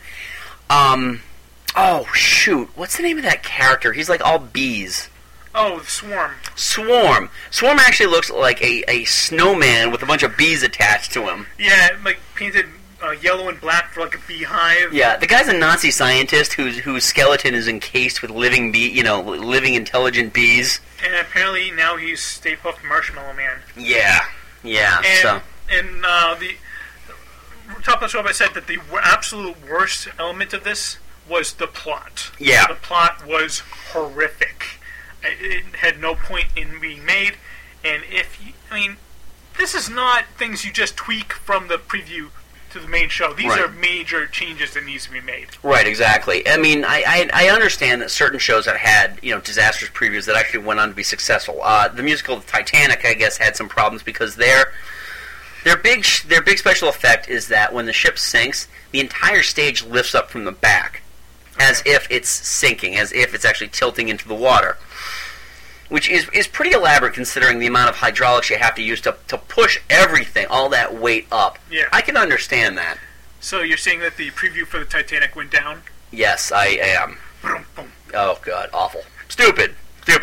What's the name of that character? He's like all bees. Oh, the Swarm. Swarm actually looks like a snowman with a bunch of bees attached to him. Yeah, like painted yellow and black for like a beehive. Yeah, the guy's a Nazi scientist whose skeleton is encased with living living intelligent bees. And apparently now he's Stay Puft Marshmallow Man. Yeah. And the top of the show, I said that the absolute worst element of this was the plot. Yeah. The plot was horrific. It had no point in being made, and this is not things you just tweak from the preview to the main show. These are major changes that needs to be made. Right, exactly. I mean, I understand that certain shows that had disastrous previews that actually went on to be successful. The musical Titanic, I guess, had some problems because their big special effect is that when the ship sinks, the entire stage lifts up from the back, as if it's sinking, as if it's actually tilting into the water. Which is pretty elaborate considering the amount of hydraulics you have to use to push everything, all that weight up. Yeah. I can understand that. So you're saying that the preview for the Titanic went down? Yes, I am. Oh, God, awful. Stupid.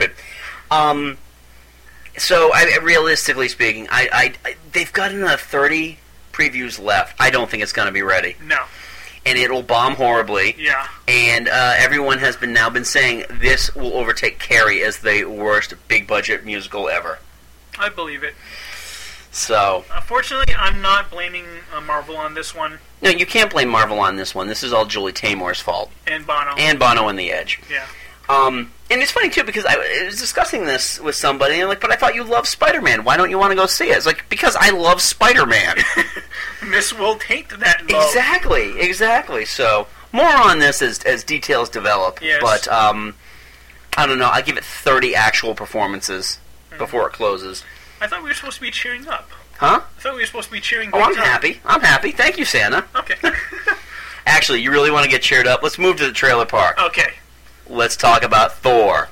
So, realistically speaking, they've got another 30 previews left. I don't think it's going to be ready. No. And it'll bomb horribly. Yeah. And everyone has now been saying this will overtake Carrie as the worst big-budget musical ever. I believe it. So... Unfortunately, I'm not blaming Marvel on this one. No, you can't blame Marvel on this one. This is all Julie Taymor's fault. And Bono. And The Edge. Yeah. And it's funny, too, because I was discussing this with somebody, and I'm like, but I thought you loved Spider-Man. Why don't you want to go see it? It's like, because I love Spider-Man. Miss will take that love. Exactly. So, more on this as details develop. Yes. But, I don't know, I give it 30 actual performances before it closes. I thought we were supposed to be cheering up. Huh? I thought we were supposed to be cheering up. I'm happy. Thank you, Santa. Okay. Actually, you really want to get cheered up? Let's move to the trailer park. Okay. Let's talk about Thor.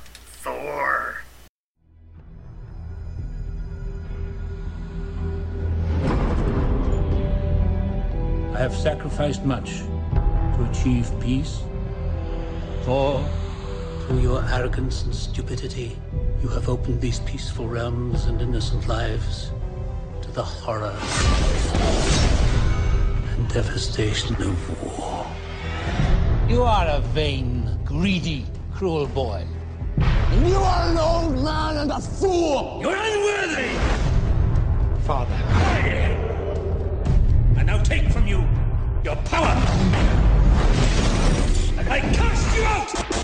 I have sacrificed much to achieve peace. Thor, through your arrogance and stupidity, you have opened these peaceful realms and innocent lives to the horror and devastation of war. You are a vain, greedy, cruel boy. And you are an old man and a fool! You're unworthy! Father. I now take from you your power! And I cast you out!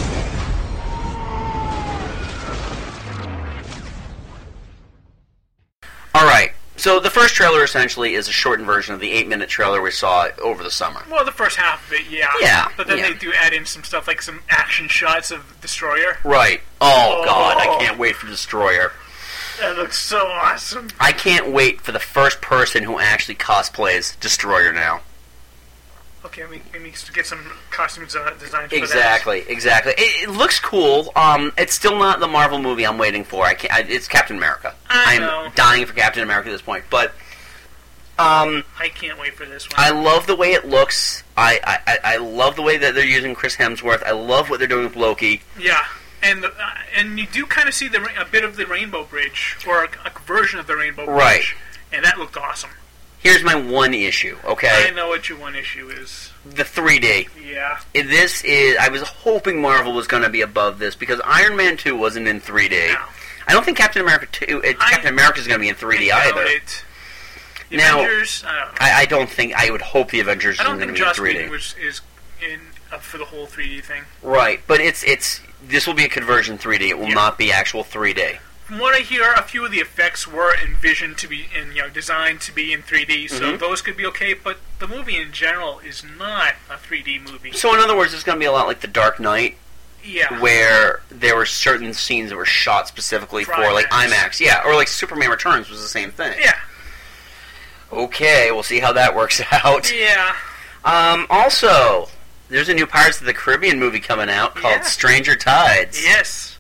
Alright, so the first trailer essentially is a shortened version of the 8-minute trailer we saw over the summer. Well, the first half of it, yeah. Yeah. But then they do add in some stuff, like some action shots of Destroyer. Right. Oh, God, I can't wait for Destroyer. That looks so awesome. I can't wait for the first person who actually cosplays Destroyer now. Okay, we need to get some costumes designed for Exactly. It looks cool. It's still not the Marvel movie I'm waiting for. It's Captain America. I'm dying for Captain America at this point. But I can't wait for this one. I love the way it looks. I love the way that they're using Chris Hemsworth. I love what they're doing with Loki. Yeah. And you do kind of see a bit of the Rainbow Bridge, or a version of the Rainbow Bridge. Right. And that looked awesome. Here's my one issue, okay? I know what your one issue is. The 3D. Yeah. I was hoping Marvel was going to be above this, because Iron Man 2 wasn't in 3D. No. I don't think Captain America 2, Captain America's going to be in 3D either. The Avengers, I don't think, I would hope the Avengers is going to be in 3D. Joss Whedon is up for the whole 3D thing. Right, but this will be a conversion 3D. It will not be actual 3D. From what I hear, a few of the effects were envisioned to be designed to be in 3D, so those could be okay. But the movie in general is not a 3D movie. So in other words, it's going to be a lot like The Dark Knight, where there were certain scenes that were shot specifically for like IMAX, or like Superman Returns was the same thing. Yeah, Okay, we'll see how that works out. Yeah. Also, there's a new Pirates of the Caribbean movie coming out called Stranger Tides. Yes.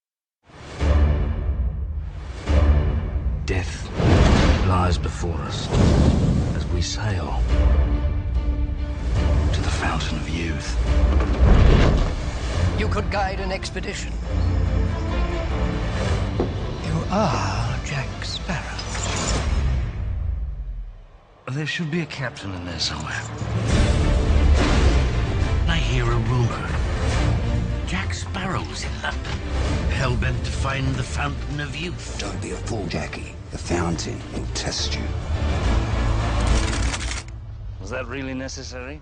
Death lies before us as we sail to the fountain of youth. You could guide an expedition. You are Jack Sparrow. There should be a captain in there somewhere. I hear a rumor. Jack Sparrow's in London, hell-bent to find the fountain of youth. Don't be a fool, Jackie. The fountain will test you. Was that really necessary?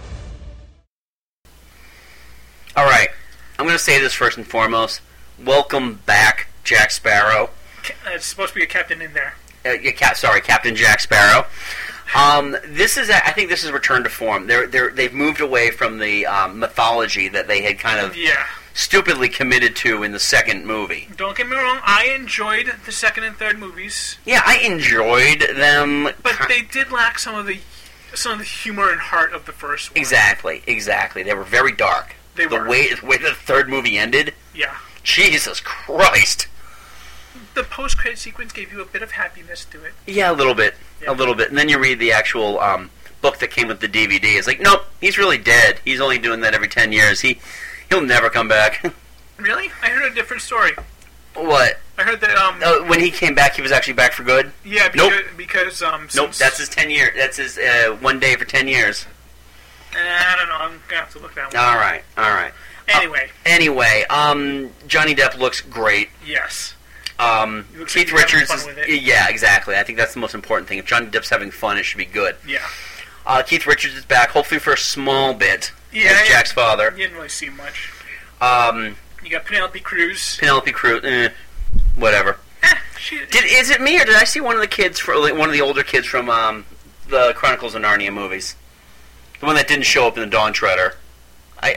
All right, I'm going to say this first and foremost. Welcome back, Jack Sparrow. It's supposed to be a captain in there. Captain Jack Sparrow. This is, I think, this is return to form. They've moved away from the mythology that they had kind of stupidly committed to in the second movie. Don't get me wrong, I enjoyed the second and third movies. Yeah, I enjoyed them, but they did lack some of the humor and heart of the first one. Exactly. They were very dark. The way the third movie ended. Yeah. Jesus Christ. The post-credit sequence gave you a bit of happiness to it. Yeah, a little bit. And then you read the actual book that came with the DVD. It's like, nope, he's really dead. He's only doing that every 10 years. He'll never come back. Really? I heard a different story. What? I heard that when he came back, he was actually back for good? Yeah, because nope, that's his 10 year. That's his 1 day for 10 years. I don't know. I'm going to have to look that one All right. Anyway. Johnny Depp looks great. Yes. Keith Richards is... Yeah, exactly. I think that's the most important thing. If Johnny Depp's having fun, it should be good. Yeah. Keith Richards is back, hopefully for a small bit, as Jack's father. You didn't really see much. You got Penelope Cruz. Whatever. Is it me, or did I see one of the older kids from the Chronicles of Narnia movies? The one that didn't show up in the Dawn Treader. I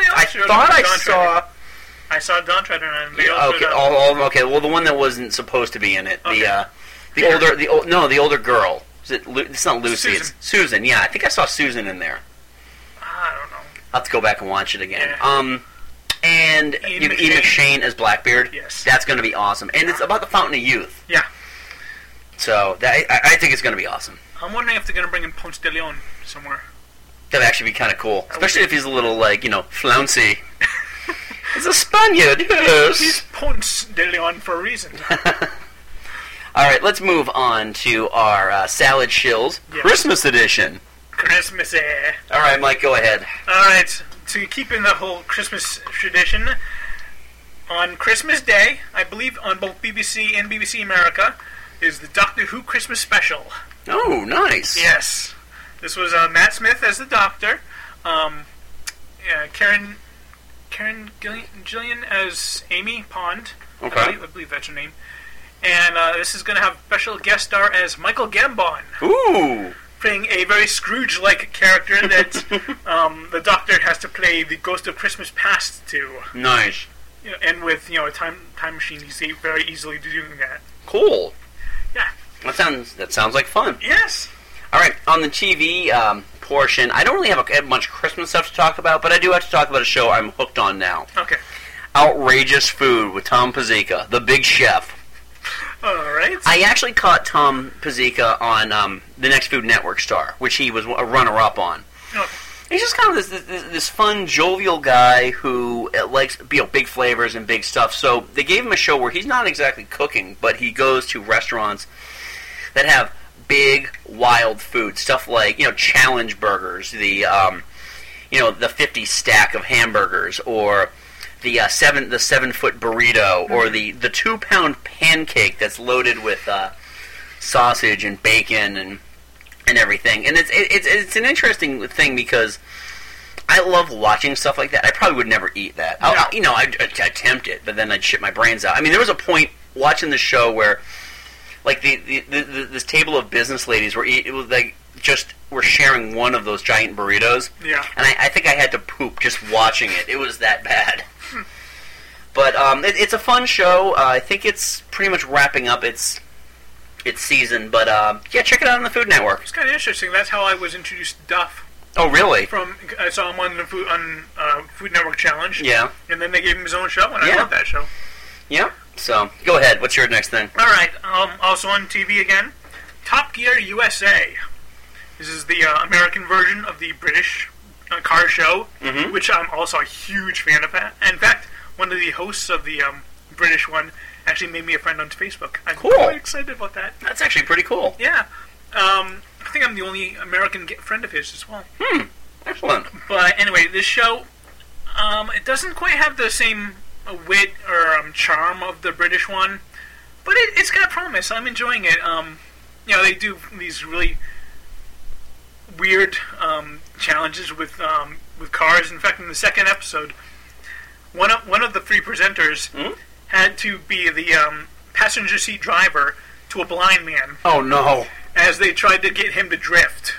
saw Dawn Treader and they okay. Well, the one that wasn't supposed to be in it, the older girl. It's not Lucy. Susan. It's Susan. Yeah, I think I saw Susan in there. I don't know. I'll have to go back and watch it again. And Ian McShane as Blackbeard. Yes, that's going to be awesome, and it's about the Fountain of Youth. Yeah. So I think it's going to be awesome. I'm wondering if they're going to bring in Ponce de Leon somewhere. That'd actually be kind of cool, especially if he's a little flouncy. He's a Spaniard, yes. He's Ponce de Leon for a reason. All right, let's move on to our Salad Shills Christmas edition. Christmassy. All right, Mike, go ahead. All right, to keep in the whole Christmas tradition, on Christmas Day, I believe on both BBC and BBC America, is the Doctor Who Christmas special. Oh, nice. Yes. This was Matt Smith as the Doctor, Karen Gillian as Amy Pond. Okay. I believe that's her name. And this is going to have special guest star as Michael Gambon. Ooh! Playing a very Scrooge-like character that the Doctor has to play the Ghost of Christmas Past to. Nice. And with a time machine, he's very easily doing that. Cool. Yeah. That sounds like fun. Yes. All right, on the TV portion, I don't really have much Christmas stuff to talk about, but I do have to talk about a show I'm hooked on now. Okay. Outrageous Food with Tom Pizzica, the Big Chef. All right. I actually caught Tom Pizzica on the Next Food Network star, which he was a runner-up on. Okay. He's just kind of this fun, jovial guy who likes big flavors and big stuff. So they gave him a show where he's not exactly cooking, but he goes to restaurants that have big, wild food, stuff like challenge burgers, the 50 stack of hamburgers, or the 7-foot burrito, or the 2-pound pancake that's loaded with sausage and bacon and everything. And it's an interesting thing because I love watching stuff like that. I probably would never eat that. I'd attempt it, but then I'd shit my brains out. I mean, there was a point watching the show where, like, this table of business ladies were sharing one of those giant burritos. Yeah. And I think I had to poop just watching it. It was that bad. But it's a fun show. I think it's pretty much wrapping up its its season. But yeah, check it out on the Food Network. It's kind of interesting. That's how I was introduced to Duff. Oh, really? I saw him on the Food Network Challenge. Yeah. And then they gave him his own show, and I love that show. Yeah. So go ahead. What's your next thing? All right. Also on TV again, Top Gear USA. This is the American version of the British car show, which I'm also a huge fan of. In fact, one of the hosts of the British one actually made me a friend on Facebook. I'm quite excited about that. That's actually pretty cool. Yeah. I think I'm the only American friend of his as well. Excellent. But anyway, this show, it doesn't quite have the same wit or charm of the British one, but it's got promise. I'm enjoying it. They do these really weird challenges with cars. In fact, in the second episode, one of the three presenters had to be the passenger seat driver to a blind man. Oh no! As they tried to get him to drift.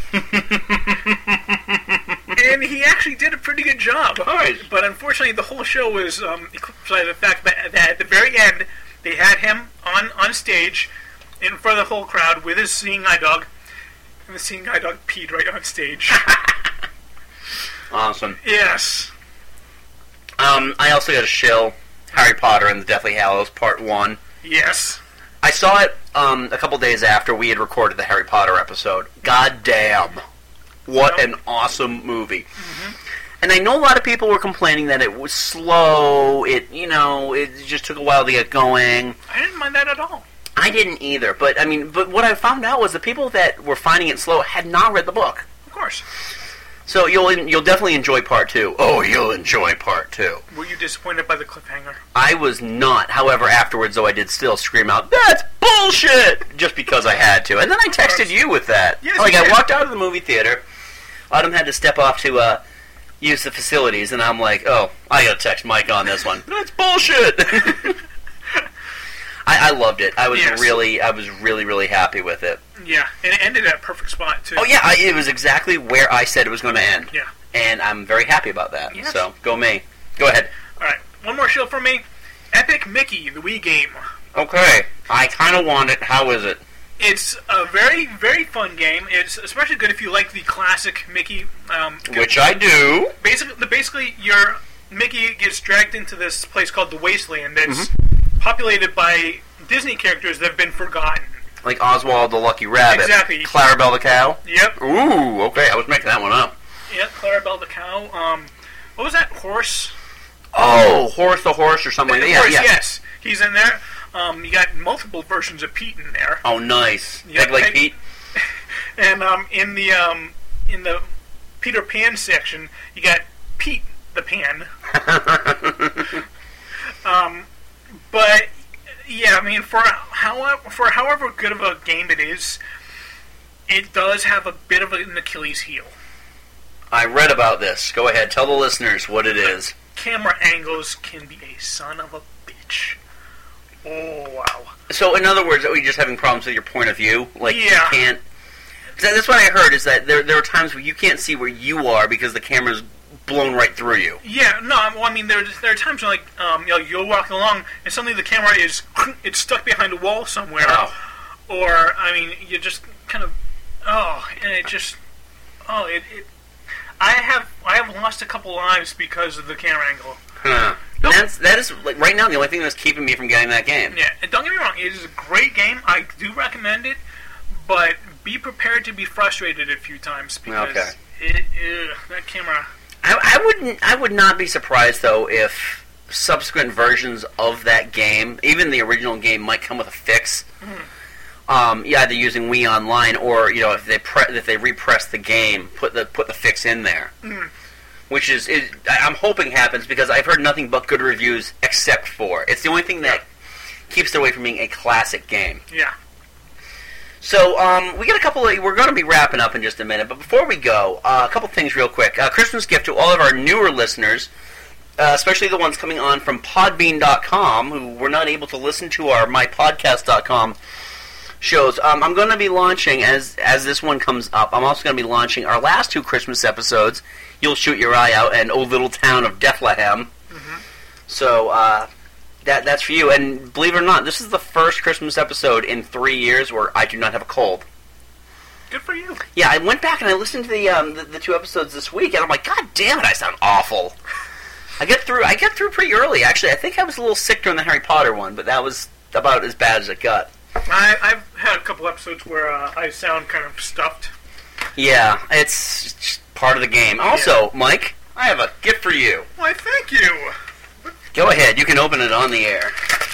And he actually did a pretty good job. Nice. But unfortunately, the whole show was eclipsed by the fact that at the very end, they had him on stage in front of the whole crowd with his seeing eye dog. And the seeing eye dog peed right on stage. Awesome. Yes. I also got a shill, Harry Potter and the Deathly Hallows Part 1. Yes. I saw it a couple days after we had recorded the Harry Potter episode. God damn. What an awesome movie. And I know a lot of people were complaining that it was slow, it just took a while to get going. I didn't mind that at all. I didn't either, but what I found out was the people that were finding it slow had not read the book. Of course. So you'll definitely enjoy Part 2. Oh, you'll enjoy Part 2. Were you disappointed by the cliffhanger? I was not. However, afterwards, though, I did still scream out, "That's bullshit!" just because I had to. And then I texted you with that. Yes, I walked out of the movie theater. Autumn had to step off to use the facilities, and I'm like, oh, I gotta text Mike on this one. That's bullshit! I loved it. I was really, really happy with it. Yeah, and it ended at a perfect spot, too. Oh, yeah, it was exactly where I said it was going to end. Yeah. And I'm very happy about that. Yes. So, go me. Go ahead. All right, one more show from me. Epic Mickey, the Wii game. Okay. I kind of want it. How is it? It's a very, very fun game. It's especially good if you like the classic Mickey. Which I do. Basically, your Mickey gets dragged into this place called the Wasteland that's populated by Disney characters that have been forgotten. Like Oswald the Lucky Rabbit. Exactly. Clarabelle the Cow. Yep. Ooh, okay. I was making that one up. Yep, Clarabelle the Cow. What was that? Horse? Oh, Horace the Horse or something like that. Horse, Yeah. yes. He's in there. You got multiple versions of Pete in there. Oh, nice. Yep, Big like Pete. And in the Peter Pan section, you got Pete the Pan. But yeah, I mean, for however good of a game it is, it does have a bit of an Achilles heel. I read about this. Go ahead, tell the listeners what it is. Camera angles can be a son of a bitch. Oh, wow. So, in other words, are we just having problems with your point of view? Like, Yeah. you can't... That's what I heard, is that there are times where you can't see where you are because the camera's blown right through you. Yeah, no, well, I mean, there are times when, like, you're walking along, and suddenly the camera it's stuck behind a wall somewhere. Oh. Or, I mean, you just kind of, and it just, I have lost a couple lives because of the camera angle. Huh. That is like right now the only thing that's keeping me from getting that game. Yeah, and don't get me wrong, it is a great game. I do recommend it, but be prepared to be frustrated a few times because that camera. I would not be surprised though if subsequent versions of that game, even the original game, might come with a fix. Either using Wii Online or if they repress the game, put the fix in there. Which is I'm hoping happens because I've heard nothing but good reviews except for it's the only thing that keeps it away from being a classic game. Yeah. So we got a couple of. We're going to be wrapping up in just a minute, but before we go, a couple things real quick. Christmas gift to all of our newer listeners, especially the ones coming on from Podbean.com who were not able to listen to our MyPodcast.com shows. I'm going to be launching as this one comes up. I'm also going to be launching our last two Christmas episodes. You'll Shoot Your Eye Out and Oh Little Town of Bethlehem. So That's for you. And believe it or not, this is the first Christmas episode in 3 years where I do not have a cold. Good for you. Yeah, I went back and I listened to the 2 episodes this week, and I'm like, God damn it, I sound awful. I get through pretty early, actually. I think I was a little sick during the Harry Potter one, but that was about as bad as it got. I've had a couple episodes where I sound kind of stuffed. Yeah, it's just part of the game. Also, Mike, I have a gift for you. Why, thank you. Go ahead, you can open it on the air.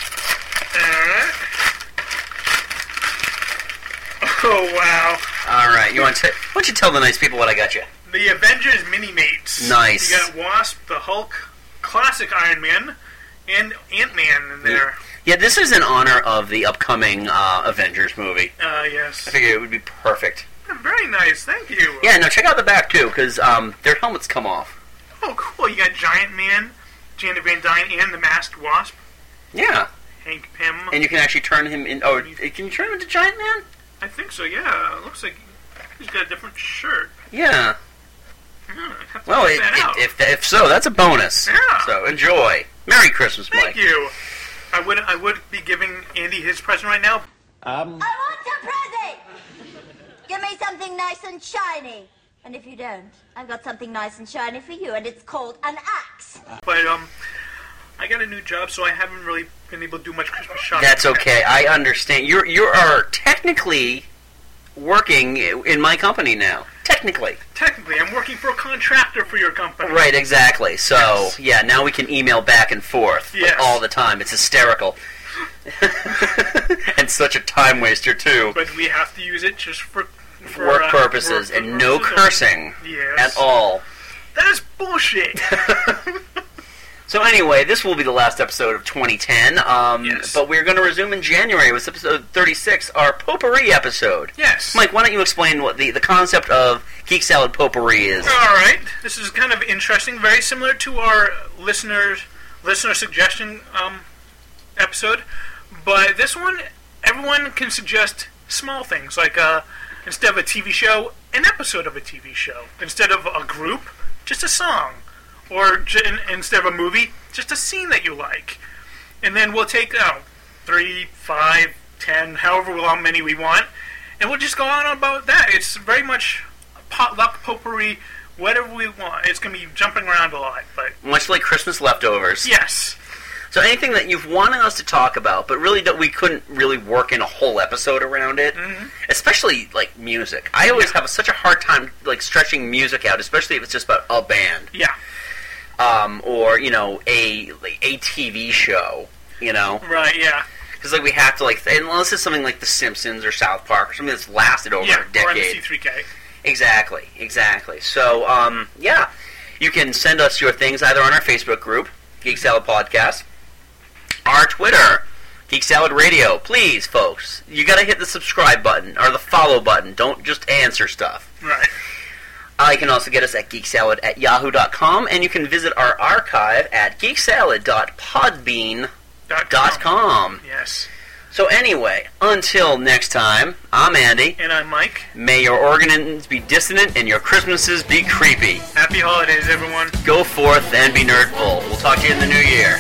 Oh, wow. Alright, why don't you tell the nice people what I got you? The Avengers Mini-Mates. Nice. You got Wasp, the Hulk, classic Iron Man, and Ant-Man in there. Yeah, this is in honor of the upcoming Avengers movie. Yes. I figured it would be perfect. Very nice, thank you. Yeah, no, check out the back, too, because their helmets come off. Oh, cool. You got Giant Man, Janet Van Dyne, and the Masked Wasp. Yeah. Hank Pym. And you can actually turn him in... Oh, can you turn him into Giant Man? I think so, yeah. It looks like he's got a different shirt. Yeah. Have to Well, check that out. if so, that's a bonus. Yeah. So, enjoy. Merry Christmas, Mike. Thank you. I would be giving Andy his present right now. I want a present! Give me something nice and shiny. And if you don't, I've got something nice and shiny for you, and it's called an axe. But, I got a new job, so I haven't really been able to do much Christmas shopping. That's okay. I understand. You are technically working in my company now. Technically. Technically, I'm working for a contractor for your company. Right, exactly. So, Yes. yeah, now we can email back and forth Yes. all the time. It's hysterical. And such a time waster, too. But we have to use it just for Work purposes, and no cursing Yes. at all. That is bullshit. So anyway, this will be the last episode of 2010, Yes. but we're going to resume in January with episode 36, our potpourri episode. Yes. Mike, why don't you explain what the concept of Geek Salad Potpourri is? All right. This is kind of interesting, very similar to our listener suggestion episode, but this one, everyone can suggest small things, like instead of a TV show, an episode of a TV show. Instead of a group, just a song. Or instead of a movie, just a scene that you like. And then we'll take 3, 5, 10, however many we want, and we'll just go on about that. It's very much potluck, potpourri, whatever we want. It's going to be jumping around a lot, but Much like Christmas leftovers. yes. So anything that you've wanted us to talk about, but really we couldn't really work in a whole episode around it, especially like music. I always have such a hard time like stretching music out, especially if it's just about a band. Yeah. Or a TV show, Right, yeah. because like we have to unless it's something like The Simpsons or South Park or something that's lasted over a decade. Or MC3K. Exactly. So yeah, you can send us your things either on our Facebook group, Geek Salad Podcast, our Twitter, Geek Salad Radio. Please, folks, you got to hit the subscribe button or the follow button. Don't just answer stuff. Right. You can also get us at geeksalad@yahoo.com, and you can visit our archive at geeksalad.podbean.com. Yes. So anyway, until next time, I'm Andy. And I'm Mike. May your organs be dissonant and your Christmases be creepy. Happy holidays, everyone. Go forth and be nerdful. We'll talk to you in the new year.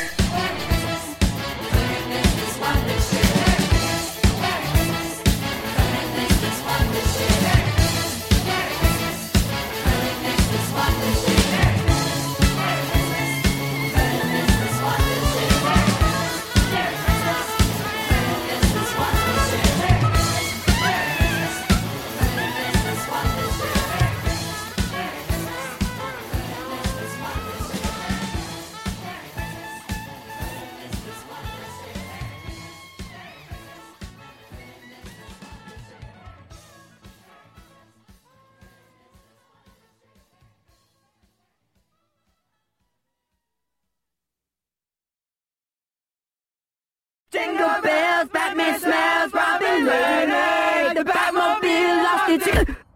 Jingle bells, Batman smells, Robin Leonard, the Batmobile lost its...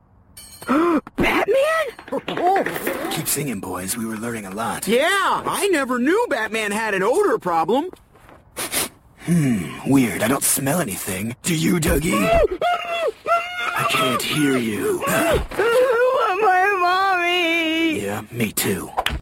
Batman? Keep singing, boys. We were learning a lot. Yeah, I never knew Batman had an odor problem. Weird. I don't smell anything. Do you, Dougie? I can't hear you. My mommy! Yeah, me too.